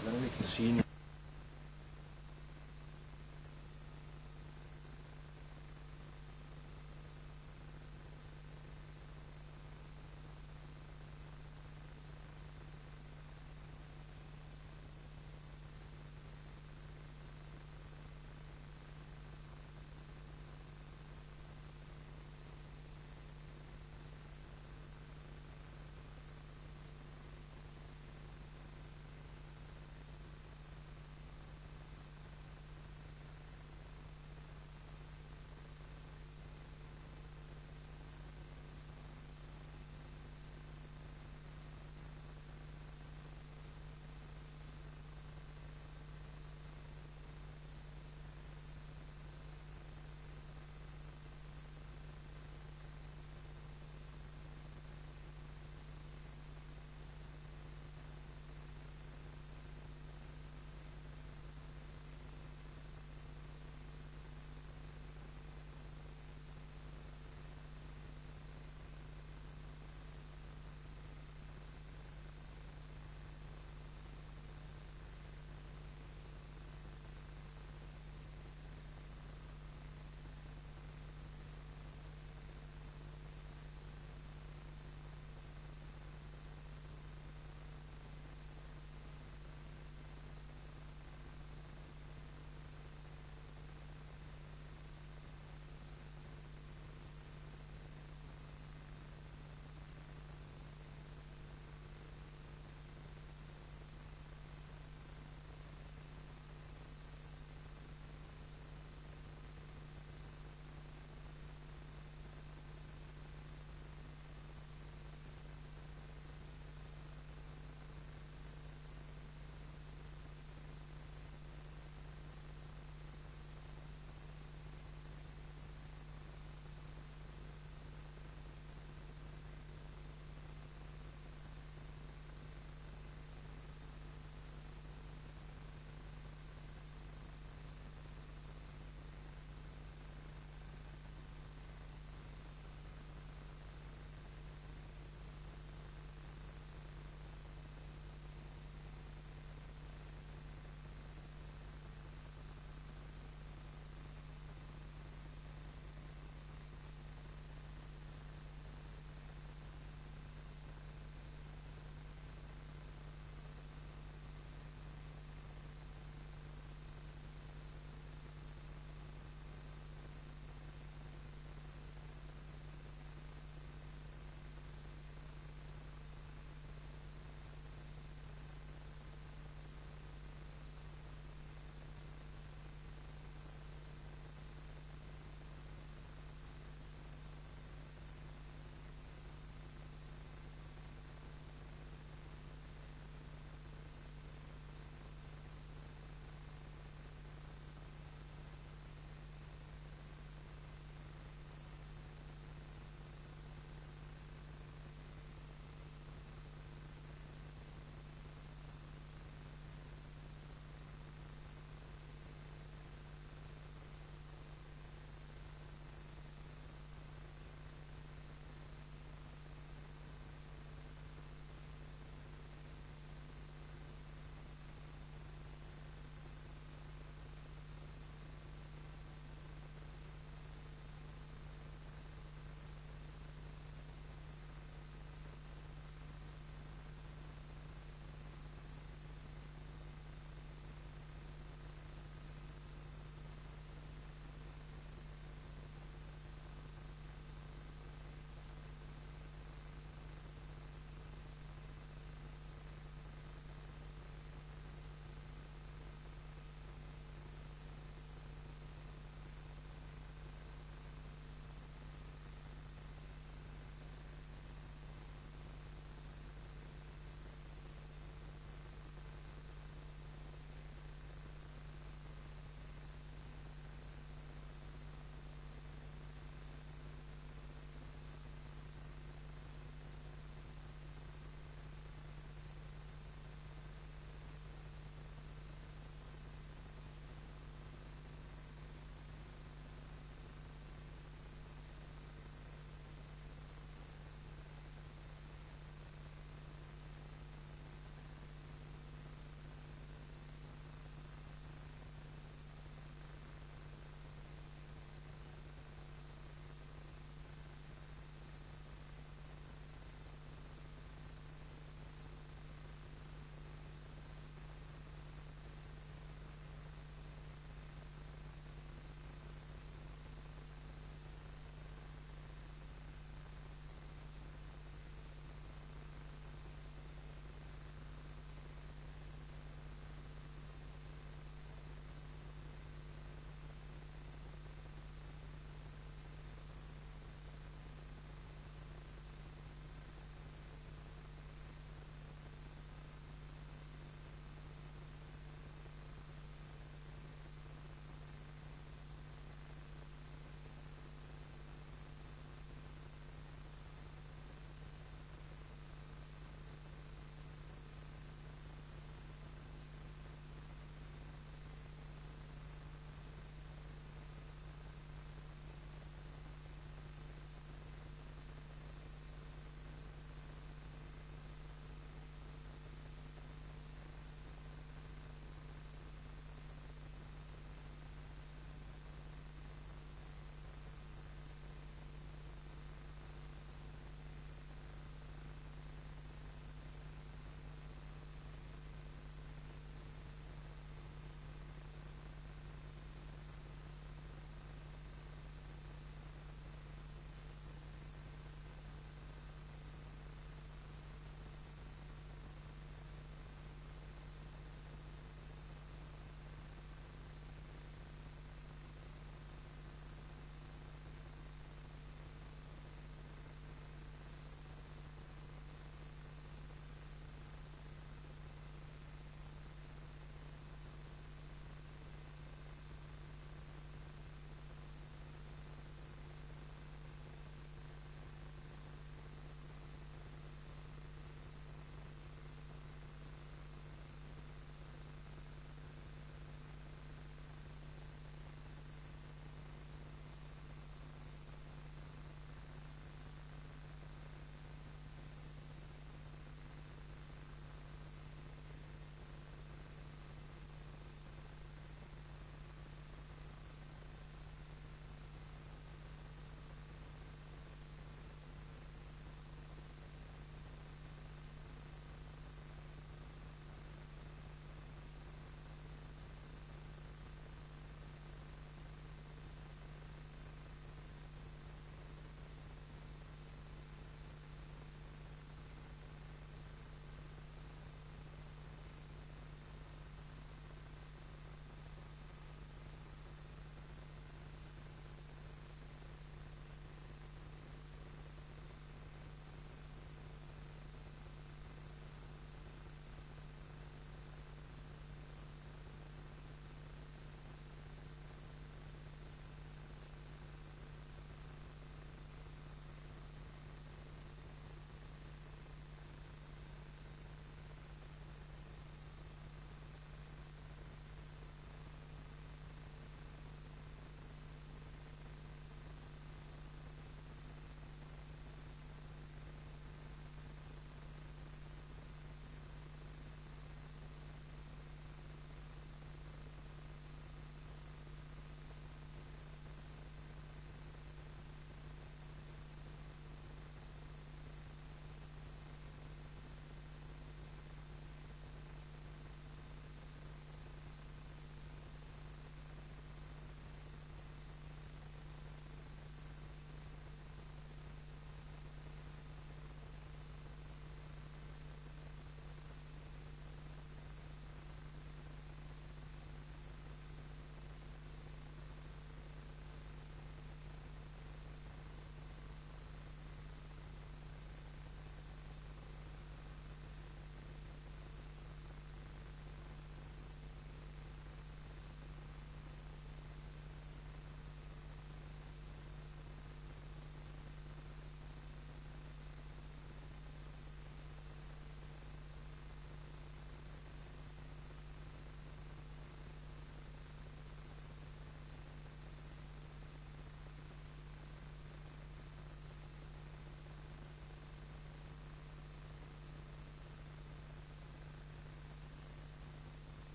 veramente sì.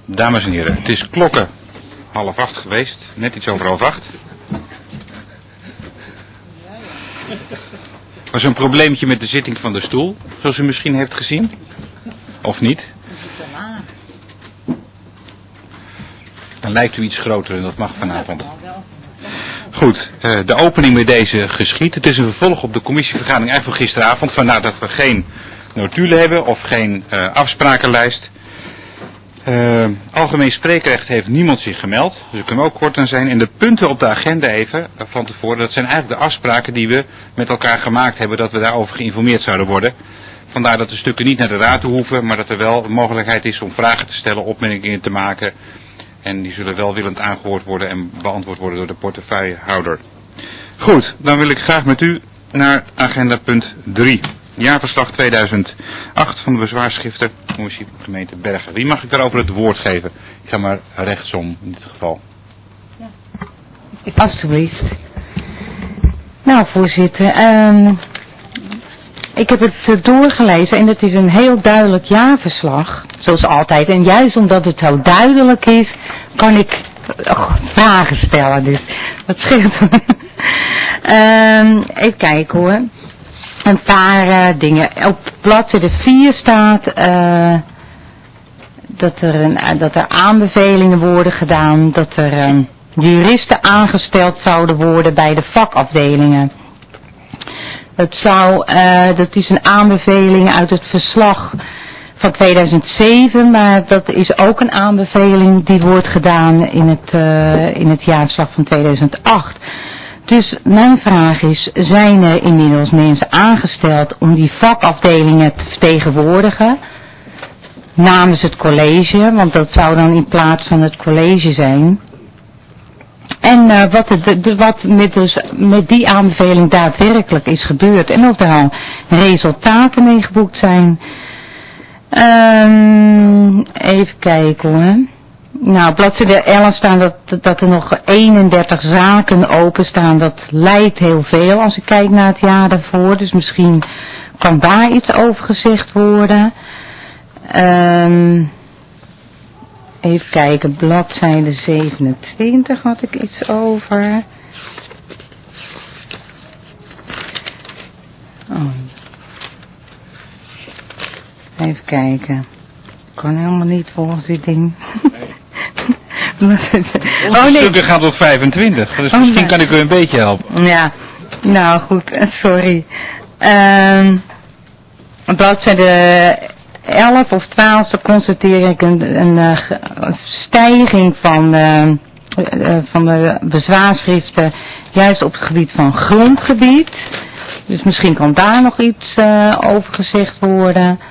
Dames en heren, het is klokken 7:30 geweest, net iets over 7:30. Er was een probleempje met de zitting van de stoel, zoals u misschien heeft gezien. Of niet? Dan lijkt u iets groter en dat mag vanavond. Goed, de opening met deze geschied. Het is een vervolg op de commissievergadering eigenlijk van gisteravond. Vandaar dat we geen notulen hebben of geen afsprakenlijst. Algemeen spreekrecht heeft niemand zich gemeld, dus daar kunnen we ook kort aan zijn. En de punten op de agenda even van tevoren, dat zijn eigenlijk de afspraken die we met elkaar gemaakt hebben, dat we daarover geïnformeerd zouden worden. Vandaar dat de stukken niet naar de raad toe hoeven, maar dat er wel een mogelijkheid is om vragen te stellen, opmerkingen te maken. En die zullen welwillend aangehoord worden en beantwoord worden door de portefeuillehouder. Goed, dan wil ik graag met u naar agenda punt 3. Jaarverslag 2008 van de bezwaarschriften, commissie gemeente Bergen. Wie mag ik daarover het woord geven? Ik ga maar rechtsom in dit geval. Ja. Alsjeblieft. Nou, voorzitter, ik heb het doorgelezen en het is een heel duidelijk jaarverslag, zoals altijd. En juist omdat het zo duidelijk is, kan ik vragen stellen. Dus dat scheelt. Even kijken hoor. Een paar dingen. Op bladzijde 4 staat dat er aanbevelingen worden gedaan, dat er juristen aangesteld zouden worden bij de vakafdelingen. Dat is een aanbeveling uit het verslag van 2007, maar dat is ook een aanbeveling die wordt gedaan in het jaarverslag van 2008. Dus mijn vraag is, zijn er inmiddels mensen aangesteld om die vakafdelingen te vertegenwoordigen namens het college, want dat zou dan in plaats van het college zijn. En wat met die aanbeveling daadwerkelijk is gebeurd en of er al resultaten mee geboekt zijn. Even kijken hoor. Nou, op bladzijde 11 staan dat er nog 31 zaken openstaan. Dat lijkt heel veel als ik kijk naar het jaar daarvoor. Dus misschien kan daar iets over gezegd worden. Even kijken, bladzijde 27 had ik iets over. Oh. Even kijken. Ik kan helemaal niet volgens dit ding. Onze stukken gaan tot 25, dus misschien kan ik u een beetje helpen. Ja, nou goed, sorry. Bladzijde 11 of 12 constateer ik een stijging van de bezwaarschriften juist op het gebied van grondgebied. Dus misschien kan daar nog iets over gezegd worden.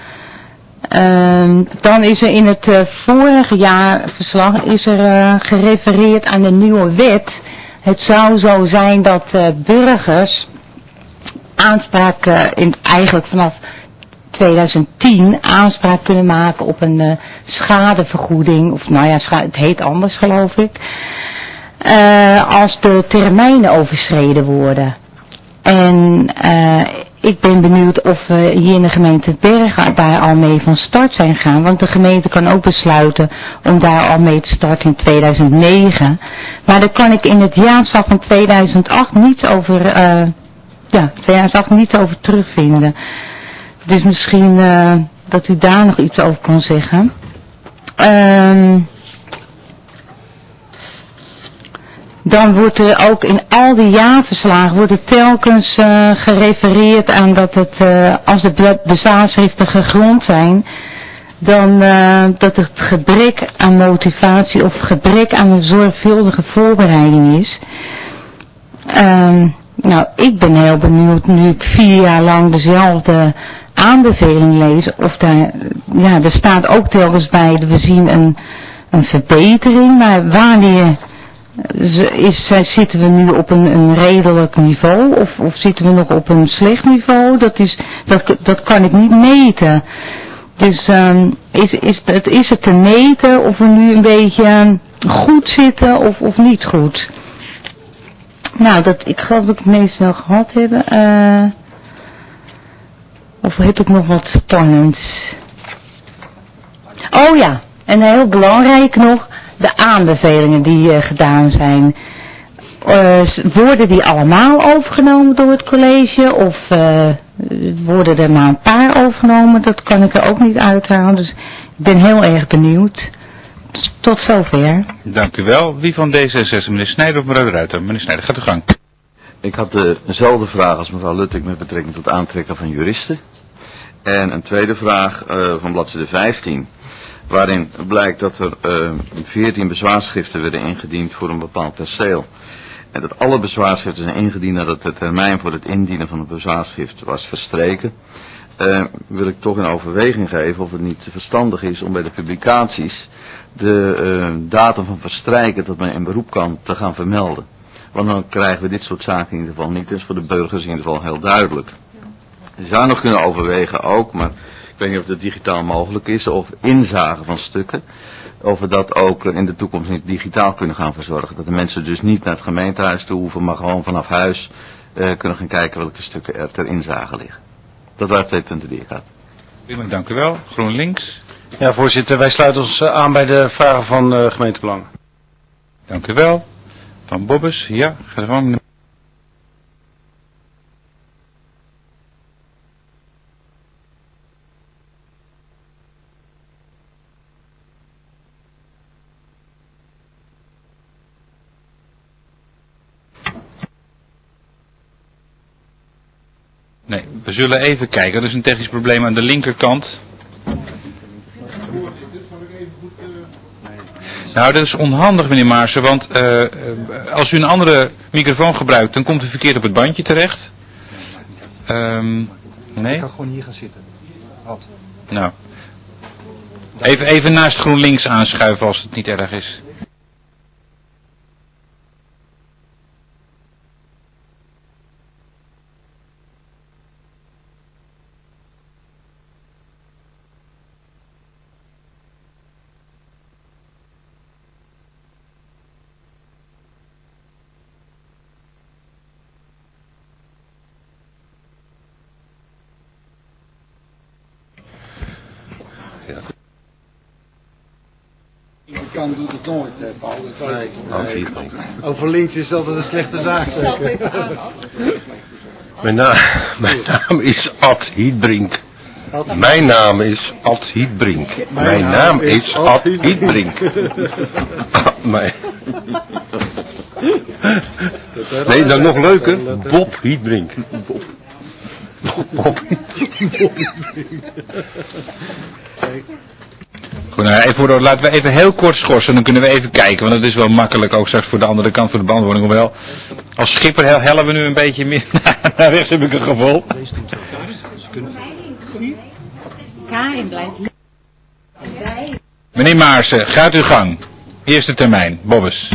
Dan is er in het vorige jaarverslag gerefereerd aan de nieuwe wet. Het zou zo zijn dat burgers aanspraak eigenlijk vanaf 2010 aanspraak kunnen maken op een schadevergoeding. Of nou ja, het heet anders geloof ik. Als de termijnen overschreden worden. En ik ben benieuwd of we hier in de gemeente Bergen daar al mee van start zijn gegaan. Want de gemeente kan ook besluiten om daar al mee te starten in 2009. Maar daar kan ik in het jaarverslag van 2008 niets over terugvinden. Dus misschien dat u daar nog iets over kan zeggen. Dan wordt er ook in al die jaarverslagen wordt er telkens gerefereerd aan dat het, als de bezwaarschriften gegrond zijn, dan dat het gebrek aan motivatie of gebrek aan een zorgvuldige voorbereiding is. Nou, ik ben heel benieuwd, nu ik 4 jaar lang dezelfde aanbeveling lees, of daar, ja, er staat ook telkens bij, we zien een verbetering, maar wanneer zitten we nu op een redelijk niveau of zitten we nog op een slecht niveau? Dat kan ik niet meten. Dus is het te meten of we nu een beetje goed zitten of niet goed? Nou, ik geloof dat ik het meestal gehad heb. Of heb ik nog wat spannends? Oh ja, En heel belangrijk nog, de aanbevelingen die gedaan zijn. Worden die allemaal overgenomen door het college of worden er maar een paar overgenomen? Dat kan ik er ook niet uithalen, dus ik ben heel erg benieuwd. Tot zover. Dank u wel. Wie van D66, meneer Snijder of mevrouw de Ruiter? Meneer Snijder, gaat uw gang. Ik had dezelfde vraag als mevrouw Luttig met betrekking tot aantrekken van juristen. En een tweede vraag van bladzijde 15. Waarin blijkt dat er 14 bezwaarschriften werden ingediend voor een bepaald perceel. En dat alle bezwaarschriften zijn ingediend nadat de termijn voor het indienen van het bezwaarschrift was verstreken. Wil ik toch in overweging geven of het niet verstandig is om bij de publicaties de datum van verstrijken dat men in beroep kan te gaan vermelden. Want dan krijgen we dit soort zaken in ieder geval niet. Dus voor de burgers in ieder geval heel duidelijk. Je zou nog kunnen overwegen ook, maar ik weet niet of dat digitaal mogelijk is, of inzage van stukken. Of we dat ook in de toekomst niet digitaal kunnen gaan verzorgen. Dat de mensen dus niet naar het gemeentehuis toe hoeven, maar gewoon vanaf huis kunnen gaan kijken welke stukken er ter inzage liggen. Dat waren 2 punten die ik had. Dank u wel. GroenLinks. Ja, voorzitter, wij sluiten ons aan bij de vragen van gemeentebelang. Dank u wel. Van Bobbes, ja, ga er gewoon. Nee, we zullen even kijken. Er is een technisch probleem aan de linkerkant. Nou, dat is onhandig, meneer Maarsen, want als u een andere microfoon gebruikt, dan komt u verkeerd op het bandje terecht. Nee? Ik kan gewoon hier gaan zitten. Wat? Nou, even naast GroenLinks aanschuiven als het niet erg is. Kan doet het nooit, Paul. Nee. Over links is altijd een slechte zaak. Mijn naam is Ad Hietbrink. Mijn naam is Ad Hietbrink. Mijn naam is Ad Hietbrink. Nee, dan nog leuker. Bob Hietbrink. Bob Goed, nou, laten we even heel kort schorsen, dan kunnen we even kijken, want dat is wel makkelijk ook straks voor de andere kant voor de beantwoording. Hoewel, als schipper hellen we nu een beetje meer naar rechts, heb ik een gevoel. Karin blijft. Meneer Maarsen, gaat uw gang. Eerste termijn, Bobbes.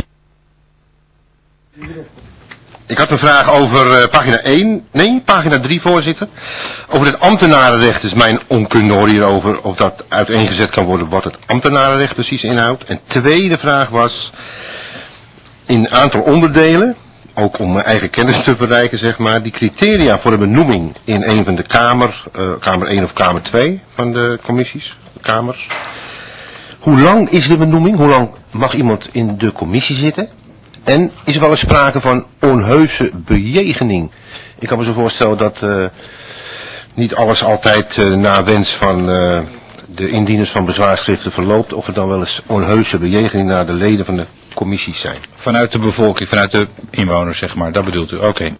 Ik had een vraag over pagina 3, voorzitter. Over het ambtenarenrecht is mijn onkunde hoor hierover, of dat uiteengezet kan worden wat het ambtenarenrecht precies inhoudt. En tweede vraag was, in een aantal onderdelen, ook om mijn eigen kennis te verrijken zeg maar, die criteria voor de benoeming in een van de kamer 1 of kamer 2 van de commissies, kamers. Hoe lang is de benoeming? Hoe lang mag iemand in de commissie zitten? En is er wel eens sprake van onheuse bejegening? Ik kan me zo voorstellen dat niet alles altijd naar wens van de indieners van bezwaarschriften verloopt. Of er dan wel eens onheuse bejegening naar de leden van de commissies zijn. Vanuit de bevolking, vanuit de inwoners zeg maar, dat bedoelt u. Oké.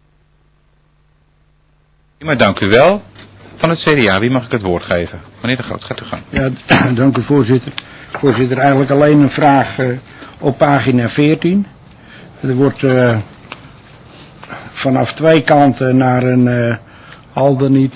Maar dank u wel. Van het CDA, wie mag ik het woord geven? Meneer De Groot, gaat u gang. Ja, dank u voorzitter. Voorzitter, eigenlijk alleen een vraag op pagina 14. Er wordt vanaf 2 kanten naar een al dan niet,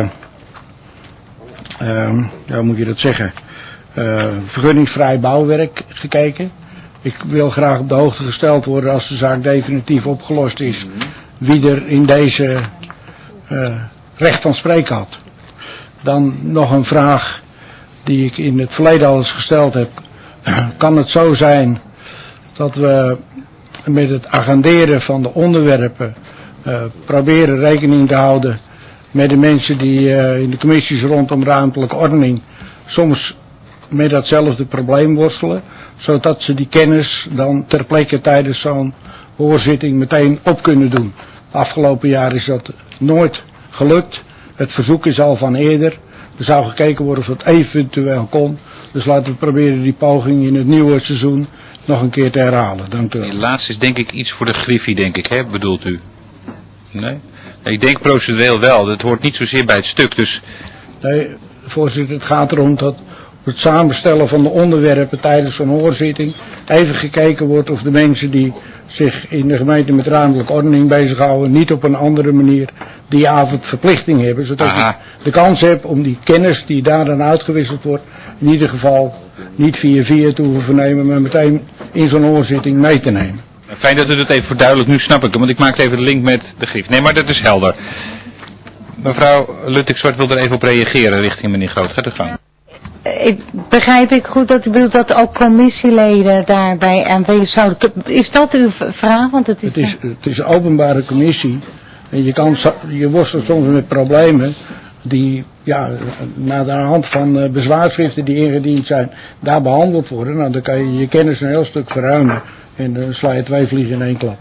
hoe moet je dat zeggen, vergunningsvrij bouwwerk gekeken. Ik wil graag op de hoogte gesteld worden als de zaak definitief opgelost is, wie er in deze recht van spreken had. Dan nog een vraag die ik in het verleden al eens gesteld heb. Kan het zo zijn dat we met het agenderen van de onderwerpen proberen rekening te houden met de mensen die in de commissies rondom ruimtelijke ordening soms met datzelfde probleem worstelen, zodat ze die kennis dan ter plekke tijdens zo'n hoorzitting meteen op kunnen doen. Afgelopen jaar is dat nooit gelukt. Het verzoek is al van eerder. Er zou gekeken worden of het eventueel kon. Dus laten we proberen die poging in het nieuwe seizoen nog een keer te herhalen. Dank u wel. Die laatste is denk ik iets voor de Griffie, denk ik, hè? Bedoelt u? Nee? Ik denk procedureel wel. Dat hoort niet zozeer bij het stuk, dus... Nee, voorzitter, het gaat erom dat op het samenstellen van de onderwerpen tijdens zo'n hoorzitting even gekeken wordt of de mensen die zich in de gemeente met ruimtelijke ordening bezighouden niet op een andere manier die avond verplichting hebben. Zodat je de kans hebt om die kennis die daar dan uitgewisseld wordt in ieder geval niet via te hoeven vernemen, maar meteen in zo'n hoorzitting mee te nemen. Fijn dat u dat even verduidelijkt, nu snap ik hem, want ik maakte even de link met de Griff. Nee, maar dat is helder. Mevrouw Luttig-Zwart wil er even op reageren richting meneer Groot. Gaat u gang. Begrijp ik goed dat u bedoelt dat ook commissieleden daarbij aanwezig zouden... Is dat uw vraag? Want het is een openbare commissie en je worstelt soms met problemen die naar de hand van bezwaarschriften die ingediend zijn daar behandeld worden. Nou, dan kan je je kennis een heel stuk verruimen en dan sla je 2 vliegen in 1 klap.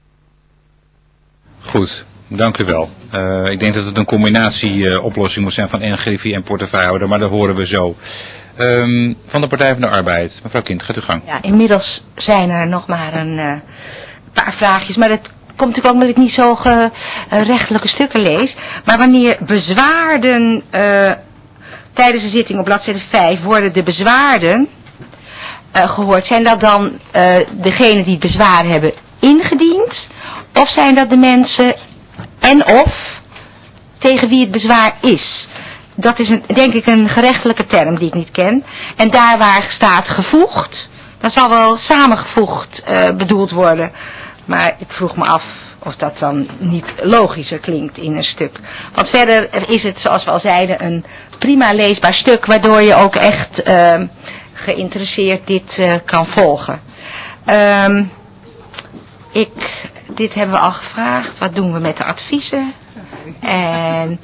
Goed. Dank u wel. Ik denk dat het een combinatie oplossing moet zijn van Griffie en portefeuillehouder, maar dat horen we zo. Van de Partij van de Arbeid. Mevrouw Kind, gaat u gang. Ja, inmiddels zijn er nog maar een paar vraagjes, maar dat komt natuurlijk ook omdat ik niet zo rechtelijke stukken lees. Maar wanneer bezwaarden tijdens de zitting op bladzijde 5 worden de bezwaarden gehoord, zijn dat dan degenen die het bezwaar hebben ingediend? Of zijn dat de mensen en of tegen wie het bezwaar is? Dat is denk ik een gerechtelijke term die ik niet ken. En daar waar staat gevoegd, dan zal wel samengevoegd bedoeld worden. Maar ik vroeg me af of dat dan niet logischer klinkt in een stuk. Want verder is het, zoals we al zeiden, een prima leesbaar stuk, waardoor je ook echt geïnteresseerd dit kan volgen. Dit hebben we al gevraagd. Wat doen we met de adviezen? En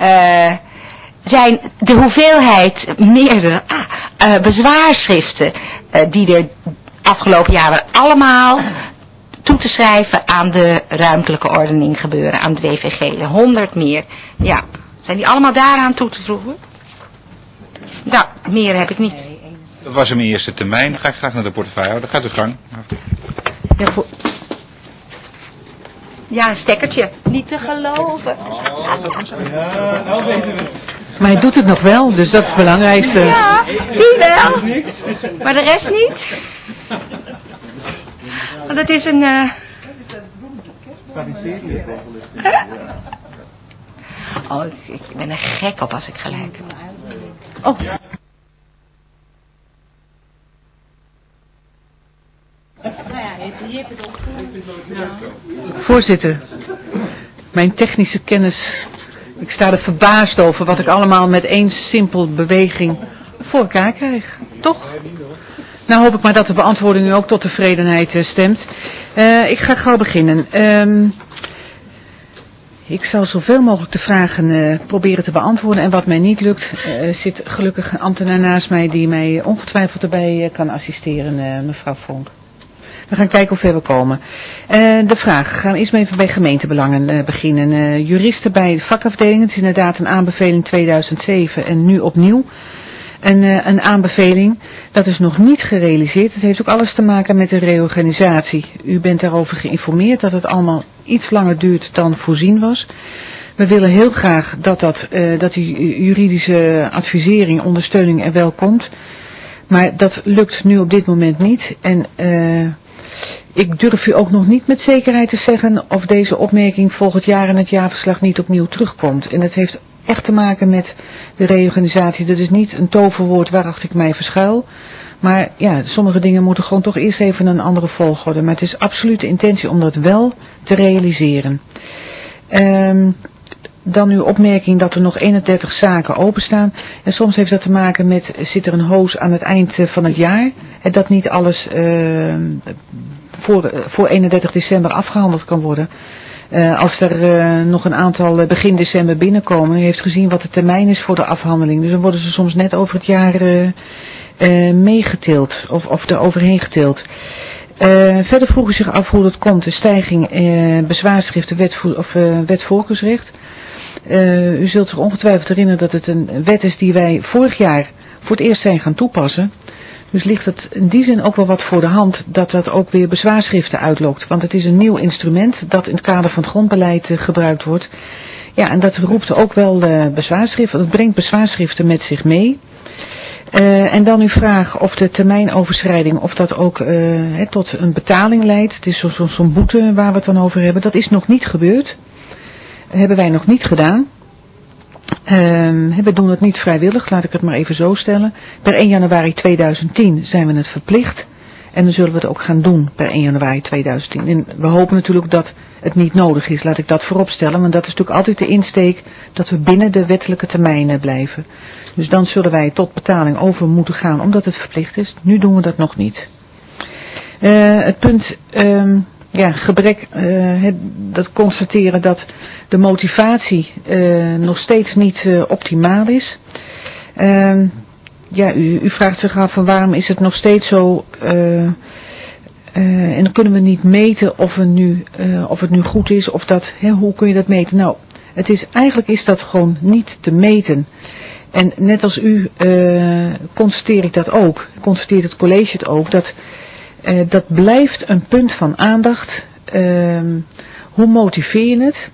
zijn de hoeveelheid meerdere bezwaarschriften die er afgelopen jaren allemaal toe te schrijven aan de ruimtelijke ordening gebeuren, aan het WVG. 100 meer. Ja, zijn die allemaal daaraan toe te voegen? Nou, meer heb ik niet. Dat was hem in eerste termijn. Dan ga ik graag naar de portefeuillehouder. Gaat u gang. Ja, een stekkertje. Niet te geloven. Maar hij doet het nog wel, dus dat is het belangrijkste. Ja, die wel. Maar de rest niet. Want het is een... Oh, ik ben er gek op als ik gelijk heb. Oh. Voorzitter, mijn technische kennis, ik sta er verbaasd over wat ik allemaal met één simpel beweging voor elkaar krijg. Toch? Nou hoop ik maar dat de beantwoording u ook tot tevredenheid stemt. Ik ga gauw beginnen. Ik zal zoveel mogelijk de vragen proberen te beantwoorden. En wat mij niet lukt, zit gelukkig een ambtenaar naast mij die mij ongetwijfeld erbij kan assisteren, mevrouw Vonk. We gaan kijken hoe ver we komen. De vraag, gaan we eerst maar even bij gemeentebelangen beginnen. Juristen bij de vakafdeling, het is inderdaad een aanbeveling 2007 en nu opnieuw. Een aanbeveling, dat is nog niet gerealiseerd. Het heeft ook alles te maken met de reorganisatie. U bent daarover geïnformeerd dat het allemaal iets langer duurt dan voorzien was. We willen heel graag dat die juridische advisering, ondersteuning er wel komt. Maar dat lukt nu op dit moment niet. En ik durf u ook nog niet met zekerheid te zeggen of deze opmerking volgend jaar in het jaarverslag niet opnieuw terugkomt. En dat heeft echt te maken met de reorganisatie. Dat is niet een toverwoord waarachter ik mij verschuil. Maar ja, sommige dingen moeten gewoon toch eerst even een andere volgorde. Maar het is absoluut de intentie om dat wel te realiseren. Dan uw opmerking dat er nog 31 zaken openstaan. En soms heeft dat te maken met, zit er een hoos aan het eind van het jaar. En dat niet alles voor 31 december afgehandeld kan worden. Als er nog een aantal begin december binnenkomen. U heeft gezien wat de termijn is voor de afhandeling. Dus dan worden ze soms net over het jaar meegetild of er overheen getild. Verder vroeg u zich af hoe dat komt, de stijging bezwaarschriften wet voorkeursrecht. U zult zich ongetwijfeld herinneren dat het een wet is die wij vorig jaar voor het eerst zijn gaan toepassen. Dus ligt het in die zin ook wel wat voor de hand dat dat ook weer bezwaarschriften uitlokt. Want het is een nieuw instrument dat in het kader van het grondbeleid gebruikt wordt. Ja, en dat roept ook wel bezwaarschriften, dat brengt bezwaarschriften met zich mee. En dan uw vraag of de termijnoverschrijding, of dat ook tot een betaling leidt. Het is zo'n boete waar we het dan over hebben. Dat is nog niet gebeurd. Dat hebben wij nog niet gedaan. We doen het niet vrijwillig, laat ik het maar even zo stellen. Per 1 januari 2010 zijn we het verplicht. En dan zullen we het ook gaan doen per 1 januari 2010. En we hopen natuurlijk dat het niet nodig is, laat ik dat voorop stellen. Want dat is natuurlijk altijd de insteek dat we binnen de wettelijke termijnen blijven. Dus dan zullen wij tot betaling over moeten gaan omdat het verplicht is. Nu doen we dat nog niet. Het punt gebrek, dat constateren dat de motivatie nog steeds niet optimaal is. U vraagt zich af van waarom is het nog steeds zo, en dan kunnen we niet meten of het nu goed is, of dat, hoe kun je dat meten? Nou, eigenlijk is dat gewoon niet te meten. En net als u constateer ik dat ook, constateert het college het ook, dat blijft een punt van aandacht. Hoe motiveer je het?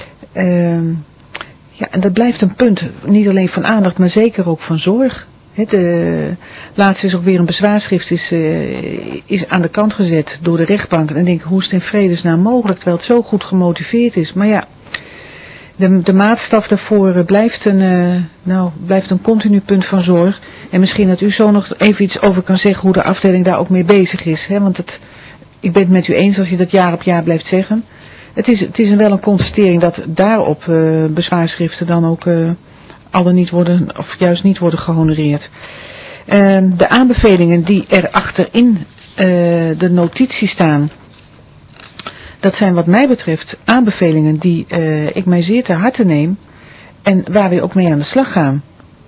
En dat blijft een punt, niet alleen van aandacht, maar zeker ook van zorg. Laatst is ook weer een bezwaarschrift is aan de kant gezet door de rechtbank. En dan denk ik, hoe is het in vredesnaam mogelijk, terwijl het zo goed gemotiveerd is. Maar ja, de maatstaf daarvoor blijft een continu punt van zorg. En misschien dat u zo nog even iets over kan zeggen hoe de afdeling daar ook mee bezig is. Want ik ben het met u eens als je dat jaar op jaar blijft zeggen. Het is wel een constatering dat daarop bezwaarschriften dan ook al dan niet worden, of juist niet worden gehonoreerd. De aanbevelingen die er achterin de notitie staan, dat zijn wat mij betreft aanbevelingen die ik mij zeer ter harte neem en waar we ook mee aan de slag gaan.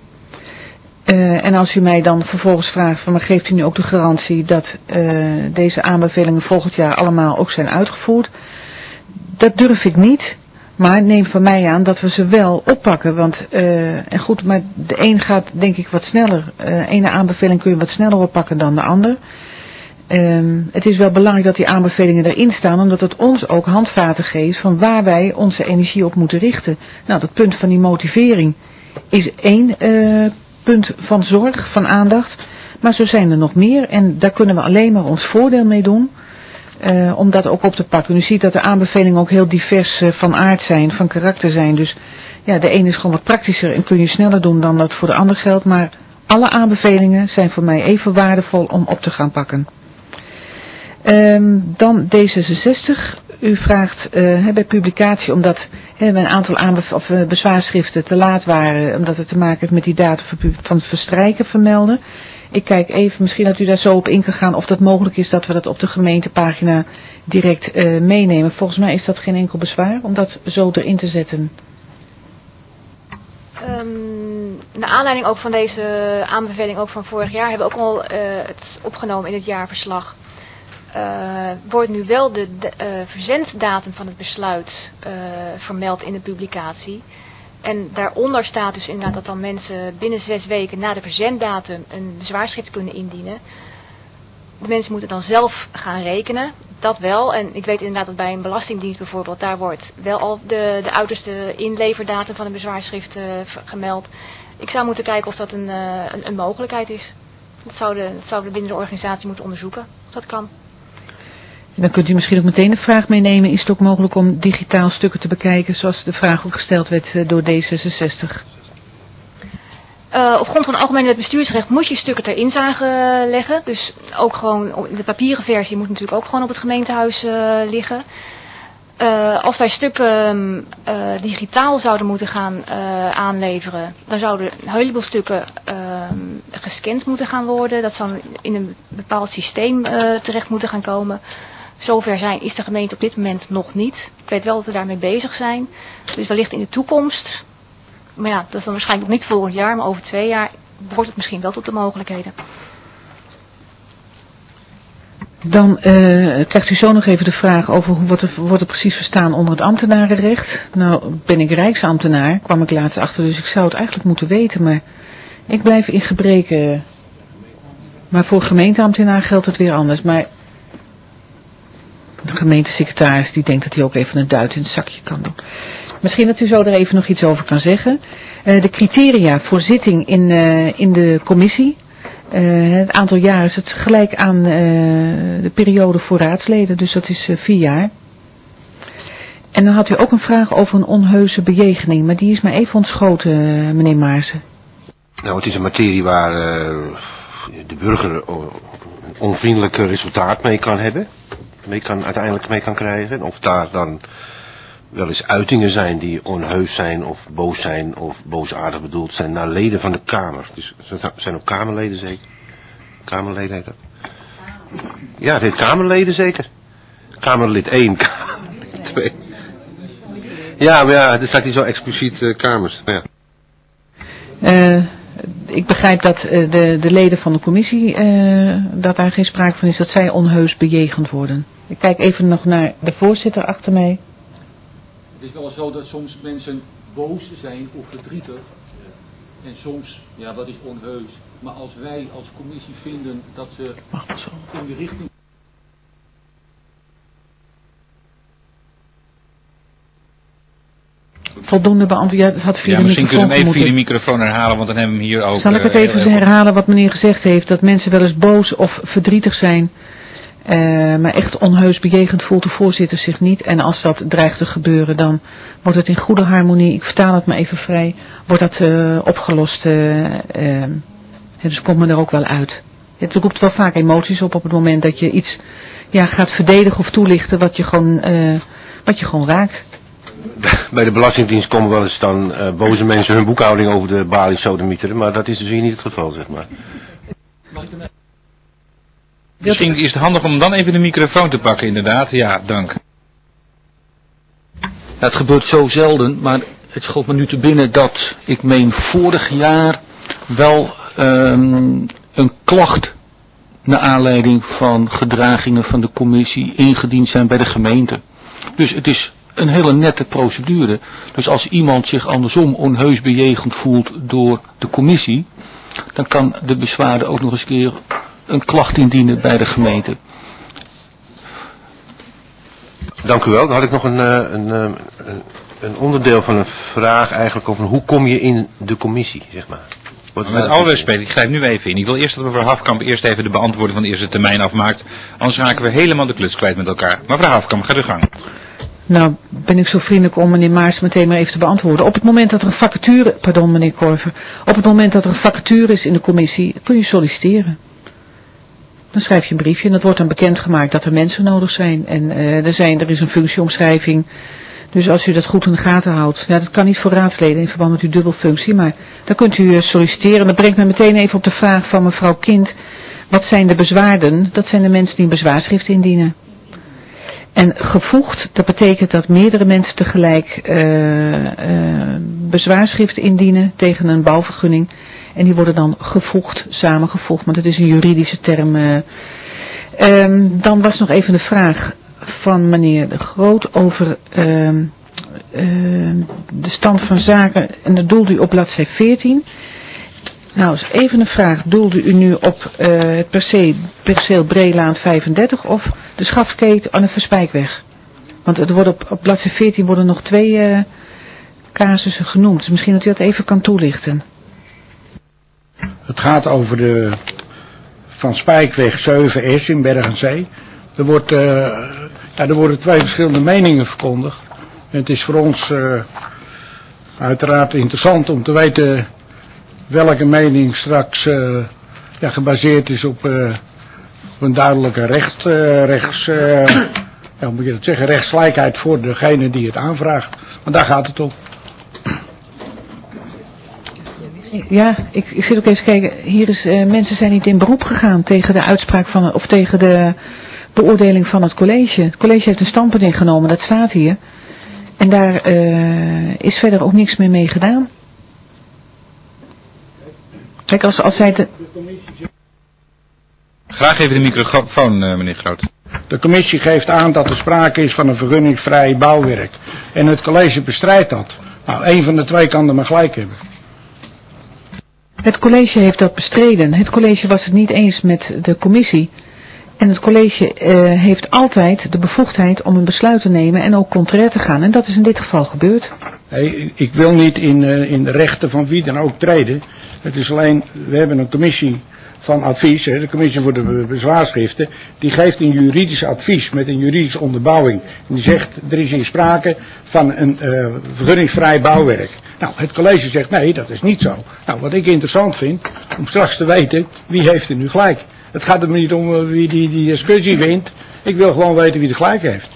En als u mij dan vervolgens vraagt, maar geeft u nu ook de garantie dat deze aanbevelingen volgend jaar allemaal ook zijn uitgevoerd? Dat durf ik niet, maar neem van mij aan dat we ze wel oppakken. Want, maar de een gaat denk ik wat sneller. Ene aanbeveling kun je wat sneller oppakken dan de ander. Het is wel belangrijk dat die aanbevelingen erin staan, omdat het ons ook handvaten geeft van waar wij onze energie op moeten richten. Nou, dat punt van die motivering is één punt van zorg, van aandacht. Maar zo zijn er nog meer en daar kunnen we alleen maar ons voordeel mee doen. Om dat ook op te pakken. U ziet dat de aanbevelingen ook heel divers van aard zijn, van karakter zijn. Dus ja, de ene is gewoon wat praktischer en kun je sneller doen dan dat voor de ander geldt. Maar alle aanbevelingen zijn voor mij even waardevol om op te gaan pakken. Dan D66. U vraagt bij publicatie omdat een aantal bezwaarschriften te laat waren. Omdat het te maken heeft met die datum van het verstrijken vermelden. Ik kijk even, misschien dat u daar zo op in kan gaan of dat mogelijk is dat we dat op de gemeentepagina direct meenemen. Volgens mij is dat geen enkel bezwaar om dat zo erin te zetten. Naar aanleiding ook van deze aanbeveling ook van vorig jaar hebben we ook al het opgenomen in het jaarverslag. Wordt nu wel de verzenddatum van het besluit vermeld in de publicatie. En daaronder staat dus inderdaad dat dan mensen binnen 6 weken na de verzenddatum een bezwaarschrift kunnen indienen. De mensen moeten dan zelf gaan rekenen, dat wel. En ik weet inderdaad dat bij een belastingdienst bijvoorbeeld, daar wordt wel al de uiterste inleverdatum van een bezwaarschrift gemeld. Ik zou moeten kijken of dat een mogelijkheid is. Dat zouden we binnen de organisatie moeten onderzoeken, als dat kan. Dan kunt u misschien ook meteen de vraag meenemen. Is het ook mogelijk om digitaal stukken te bekijken, zoals de vraag ook gesteld werd door D66? Op grond van algemeen wet bestuursrecht moet je stukken ter inzage leggen. Dus ook gewoon, de papieren versie moet natuurlijk ook gewoon op het gemeentehuis liggen. Als wij stukken digitaal zouden moeten gaan aanleveren, dan zouden een heleboel stukken gescand moeten gaan worden. Dat zou in een bepaald systeem terecht moeten gaan komen. Zover is de gemeente op dit moment nog niet. Ik weet wel dat we daarmee bezig zijn. Dus wellicht in de toekomst. Maar ja, dat is dan waarschijnlijk nog niet volgend jaar, maar over 2 jaar wordt het misschien wel tot de mogelijkheden. Dan krijgt u zo nog even de vraag over wat wordt er precies verstaan onder het ambtenarenrecht. Nou ben ik rijksambtenaar, kwam ik laatst achter, dus ik zou het eigenlijk moeten weten, maar ik blijf in gebreken. Maar voor gemeenteambtenaar geldt het weer anders. Maar de gemeentesecretaris die denkt dat hij ook even een duit in het zakje kan doen. Misschien dat u zo er even nog iets over kan zeggen. De criteria voor zitting in de commissie. Het aantal jaar is het gelijk aan de periode voor raadsleden, dus dat is 4 jaar. En dan had u ook een vraag over een onheuse bejegening, maar die is mij even ontschoten, meneer Maarsen. Nou, het is een materie waar de burger een onvriendelijk resultaat mee kan hebben, uiteindelijk mee kan krijgen. Of daar dan wel eens uitingen zijn die onheus zijn of boosaardig bedoeld zijn naar leden van de Kamer. Dus dat zijn ook Kamerleden zeker? Kamerleden heet dat? Ja, het heet Kamerleden zeker. Kamerlid 1, Kamerlid 2. Ja, maar ja, er staat hier zo expliciet Kamers. Ja. Ik begrijp dat de leden van de commissie, dat daar geen sprake van is, dat zij onheus bejegend worden. Ik kijk even nog naar de voorzitter achter mij. Het is wel zo dat soms mensen boos zijn of verdrietig. En soms, ja, dat is onheus. Maar als wij als commissie vinden dat ze in de richting... Voldoende beantwoord. Ja, het had via ja, de misschien microfoon kunnen we hem even via de moeten. microfoon herhalen, want dan hebben we hem hier ook... Zal ik het even herhalen wat meneer gezegd heeft? Dat mensen wel eens boos of verdrietig zijn. Maar echt onheus bejegend voelt de voorzitter zich niet. En als dat dreigt te gebeuren, dan wordt het in goede harmonie, ik vertaal het maar even vrij, wordt dat opgelost. Dus komt men er ook wel uit. Het roept wel vaak emoties op het moment dat je iets gaat verdedigen of toelichten wat je gewoon raakt. Bij de Belastingdienst komen wel eens dan boze mensen hun boekhouding over de balies sodemieteren, maar dat is dus hier niet het geval, zeg maar. Misschien is het handig om dan even de microfoon te pakken, inderdaad. Ja, dank. Ja, het gebeurt zo zelden, maar het schoot me nu te binnen dat ik meen vorig jaar wel een klacht naar aanleiding van gedragingen van de commissie ingediend zijn bij de gemeente. Dus het is een hele nette procedure. Dus als iemand zich andersom onheus bejegend voelt door de commissie, dan kan de bezwaarder ook nog eens een keer een klacht indienen bij de gemeente. Dank u wel. Dan had ik nog een onderdeel van een vraag eigenlijk over hoe kom je in de commissie, zeg maar. Met alle respect, ik grijp nu even in. Ik wil eerst dat mevrouw Hafkamp eerst even de beantwoording van de eerste termijn afmaakt. Anders raken we helemaal de kluts kwijt met elkaar. Mevrouw Hafkamp, ga uw gang. Nou, ben ik zo vriendelijk om meneer Maars meteen maar even te beantwoorden. Op het moment dat er een vacature, pardon meneer Korver, op het moment dat er een vacature is in de commissie, kun je solliciteren. Dan schrijf je een briefje en dat wordt dan bekendgemaakt dat er mensen nodig zijn. En er is een functieomschrijving. Dus als u dat goed in de gaten houdt, dat kan niet voor raadsleden in verband met uw dubbelfunctie, maar dan kunt u solliciteren. Dat brengt me meteen even op de vraag van mevrouw Kind. Wat zijn de bezwaarden? Dat zijn de mensen die een bezwaarschrift indienen. En gevoegd, dat betekent dat meerdere mensen tegelijk bezwaarschrift indienen tegen een bouwvergunning. En die worden dan gevoegd, samengevoegd, maar dat is een juridische term. Dan was nog even de vraag van meneer De Groot over de stand van zaken. En dat doelde u op bladzij 14. Nou, eens even een vraag. Doelde u nu op het perceel Breelaan 35 of de Schaftkeet aan de Verspijkweg? Want er worden op bladzij 14 worden nog 2 casussen genoemd. Dus misschien dat u dat even kan toelichten. Het gaat over de Van Spijkweg 7S in Bergenzee. Er worden 2 verschillende meningen verkondigd. En het is voor ons uiteraard interessant om te weten welke mening straks gebaseerd is op een duidelijke rechtsgelijkheid voor degene die het aanvraagt. Want daar gaat het om. Ja, ik zit ook even te kijken. Hier is mensen zijn niet in beroep gegaan tegen de uitspraak van of tegen de beoordeling van het college. Het college heeft een standpunt ingenomen, dat staat hier. En daar is verder ook niks meer mee gedaan. Kijk, als zij Graag even de microfoon, meneer Groot. De commissie geeft aan dat er sprake is van een vergunningsvrij bouwwerk. En het college bestrijdt dat. Nou, één van de twee kan er maar gelijk hebben. Het college heeft dat bestreden. Het college was het niet eens met de commissie. En het college heeft altijd de bevoegdheid om een besluit te nemen en ook contrair te gaan. En dat is in dit geval gebeurd. Hey, ik wil niet in de rechten van wie dan ook treden. Het is alleen, we hebben een commissie van advies, de commissie voor de bezwaarschriften, die geeft een juridisch advies met een juridische onderbouwing. En die zegt, er is hier sprake van een vergunningsvrij bouwwerk. Nou, het college zegt, nee, dat is niet zo. Nou, wat ik interessant vind, om straks te weten, wie heeft er nu gelijk? Het gaat er niet om wie die discussie wint. Ik wil gewoon weten wie er gelijk heeft.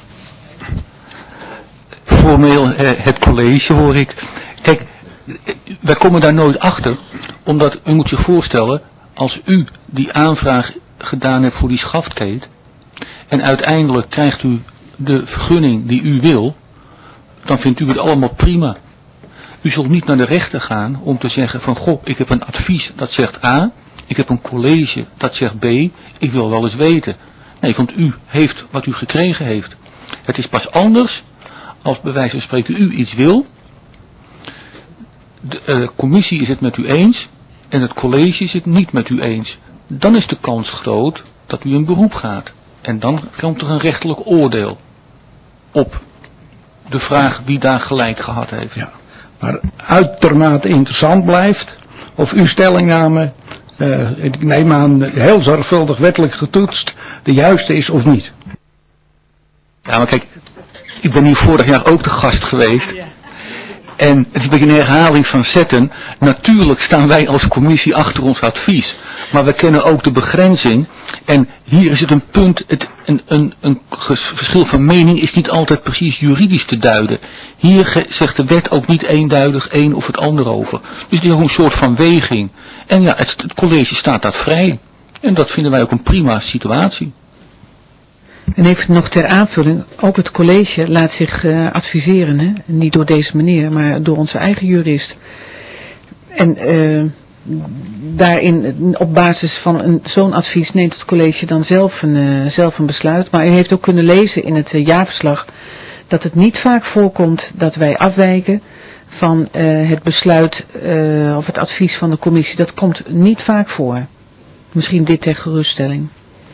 Formeel het college hoor ik. Kijk, wij komen daar nooit achter, omdat u moet zich voorstellen, als u die aanvraag gedaan hebt voor die schaftkeet en uiteindelijk krijgt u de vergunning die u wil, dan vindt u het allemaal prima. U zult niet naar de rechter gaan om te zeggen van goh, ik heb een advies dat zegt A, ik heb een college dat zegt B, ik wil wel eens weten. Nee, want u heeft wat u gekregen heeft. Het is pas anders als bij wijze van spreken u iets wil. De commissie is het met u eens en het college is het niet met u eens. Dan is de kans groot dat u in beroep gaat. En dan komt er een rechtelijk oordeel op de vraag wie daar gelijk gehad heeft. Ja, maar uitermate interessant blijft of uw stellingname, ik neem aan heel zorgvuldig wettelijk getoetst, de juiste is of niet. Ja, maar kijk, ik ben hier vorig jaar ook de gast geweest. En het is een beetje een herhaling van zetten. Natuurlijk staan wij als commissie achter ons advies. Maar we kennen ook de begrenzing. En hier is het een punt, een verschil van mening is niet altijd precies juridisch te duiden. Hier zegt de wet ook niet eenduidig een of het ander over. Dus het is ook een soort van weging. En ja, het college staat daar vrij. En dat vinden wij ook een prima situatie. En even nog ter aanvulling, ook het college laat zich adviseren, hè? Niet door deze meneer, maar door onze eigen jurist. En daarin, op basis van zo'n advies neemt het college dan zelf een besluit. Maar u heeft ook kunnen lezen in het jaarverslag dat het niet vaak voorkomt dat wij afwijken van het besluit of het advies van de commissie. Dat komt niet vaak voor. Misschien dit ter geruststelling.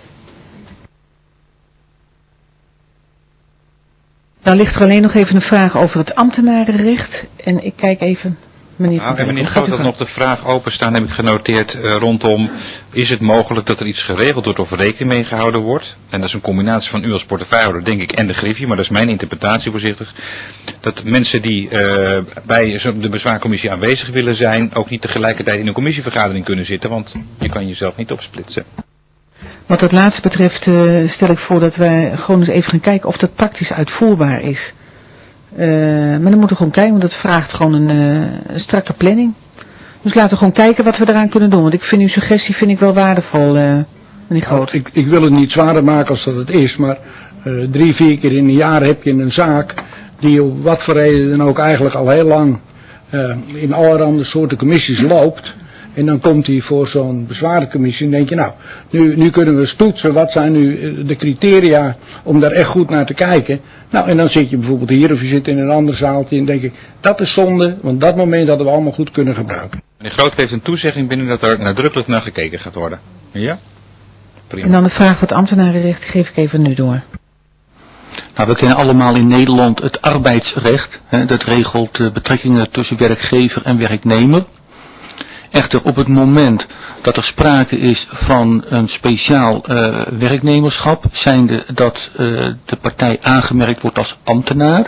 Dan ligt er alleen nog even een vraag over het ambtenarenrecht. En ik kijk even, meneer Van Dijk. Meneer Groot had nog de vraag openstaan, heb ik genoteerd, rondom, is het mogelijk dat er iets geregeld wordt of rekening mee gehouden wordt? En dat is een combinatie van u als portefeuillehouder, denk ik, en de Griffie, maar dat is mijn interpretatie voorzichtig. Dat mensen die bij de bezwaarcommissie aanwezig willen zijn, ook niet tegelijkertijd in een commissievergadering kunnen zitten, want je kan jezelf niet opsplitsen. Wat dat laatste betreft stel ik voor dat wij gewoon eens even gaan kijken of dat praktisch uitvoerbaar is. Maar dan moeten we gewoon kijken, want dat vraagt gewoon een strakke planning. Dus laten we gewoon kijken wat we eraan kunnen doen. Want ik vind uw suggestie wel waardevol, meneer Groot. Nou, ik wil het niet zwaarder maken als dat het is, maar 3-4 keer in een jaar heb je een zaak die op wat voor reden dan ook eigenlijk al heel lang in allerhande soorten commissies loopt. En dan komt hij voor zo'n bezwaarcommissie en denk je, nou, nu kunnen we eens toetsen, wat zijn nu de criteria om daar echt goed naar te kijken. Nou, en dan zit je bijvoorbeeld hier of je zit in een ander zaaltje en denk ik, dat is zonde, want dat moment hadden we allemaal goed kunnen gebruiken. Meneer Groot heeft een toezegging binnen dat er nadrukkelijk naar gekeken gaat worden. Ja? Prima. En dan de vraag wat ambtenarenrecht geef ik even nu door. Nou, we kennen allemaal in Nederland het arbeidsrecht. Hè, dat regelt betrekkingen tussen werkgever en werknemer. Echter, op het moment dat er sprake is van een speciaal werknemerschap, zijnde dat de partij aangemerkt wordt als ambtenaar,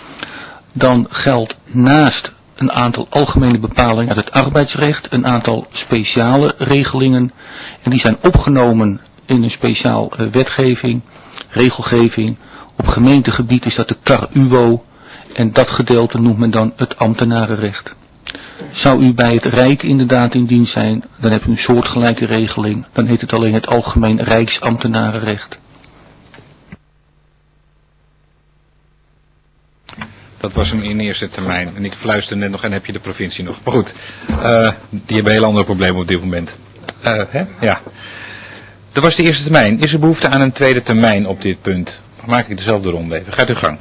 dan geldt naast een aantal algemene bepalingen uit het arbeidsrecht een aantal speciale regelingen. En die zijn opgenomen in een speciaal wetgeving, regelgeving. Op gemeentegebied is dat de CAR-UWO en dat gedeelte noemt men dan het ambtenarenrecht. Zou u bij het Rijk inderdaad in dienst zijn, dan hebt u een soortgelijke regeling. Dan heet het alleen het Algemeen Rijksambtenarenrecht. Dat was hem in eerste termijn. En ik fluisterde net nog en heb je de provincie nog. Maar goed, die hebben heel andere problemen op dit moment. Ja. Dat was de eerste termijn. Is er behoefte aan een tweede termijn op dit punt? Dan maak ik dezelfde ronde even. Gaat uw gang.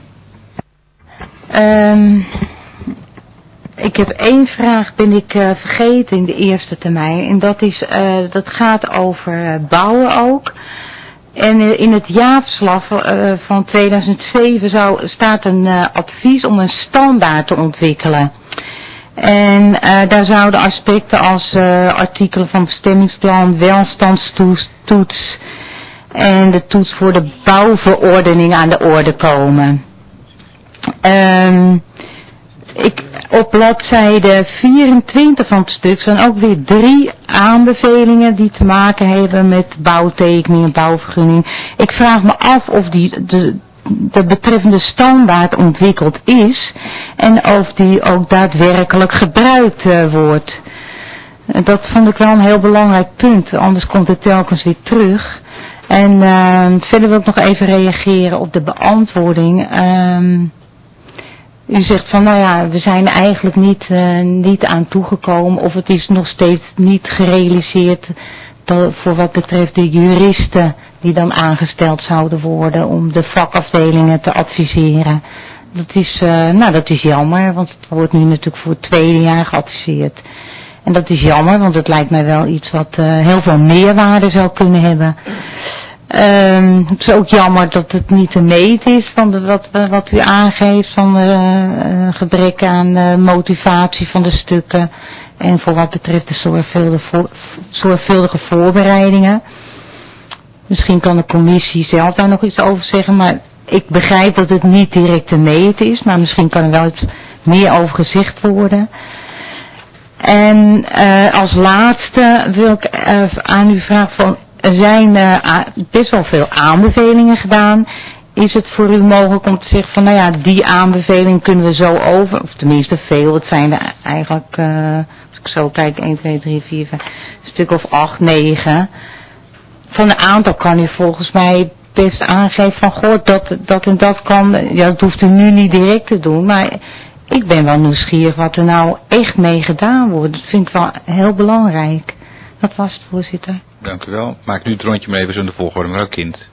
Ik heb één vraag, ben ik vergeten in de eerste termijn. En dat gaat over bouwen ook. En in het jaarverslag van 2007 staat een advies om een standaard te ontwikkelen. En daar zouden aspecten als artikelen van bestemmingsplan, welstandstoets en de toets voor de bouwverordening aan de orde komen. Op bladzijde 24 van het stuk zijn ook weer 3 aanbevelingen die te maken hebben met bouwtekeningen, bouwvergunning. Ik vraag me af of de betreffende standaard ontwikkeld is en of die ook daadwerkelijk gebruikt wordt. Dat vond ik wel een heel belangrijk punt, anders komt het telkens weer terug. En verder wil ik nog even reageren op de beantwoording. U zegt van, nou ja, we zijn eigenlijk niet aan toegekomen of het is nog steeds niet gerealiseerd voor wat betreft de juristen die dan aangesteld zouden worden om de vakafdelingen te adviseren. Dat is jammer, want het wordt nu natuurlijk voor het tweede jaar geadviseerd. En dat is jammer, want het lijkt mij wel iets wat heel veel meerwaarde zou kunnen hebben. Het is ook jammer dat het niet te meten is van wat u aangeeft van gebrek aan motivatie van de stukken en voor wat betreft de zorgvuldige voorbereidingen. Misschien kan de commissie zelf daar nog iets over zeggen, maar ik begrijp dat het niet direct te meten is, maar misschien kan er wel iets meer over gezegd worden. En als laatste wil ik aan u vragen van, er zijn best wel veel aanbevelingen gedaan. Is het voor u mogelijk om te zeggen van, nou ja, die aanbeveling kunnen we zo over, of tenminste veel, het zijn er eigenlijk, als ik zo kijk, 1, 2, 3, 4, 5, een stuk of 8, 9. Van een aantal kan u volgens mij best aangeven van, goh, dat en dat kan, ja, dat hoeft u nu niet direct te doen, maar ik ben wel nieuwsgierig wat er nou echt mee gedaan wordt. Dat vind ik wel heel belangrijk. Dat was het, voorzitter. Dank u wel. Maak nu het rondje maar even zo in de volgorde, mevrouw Kind.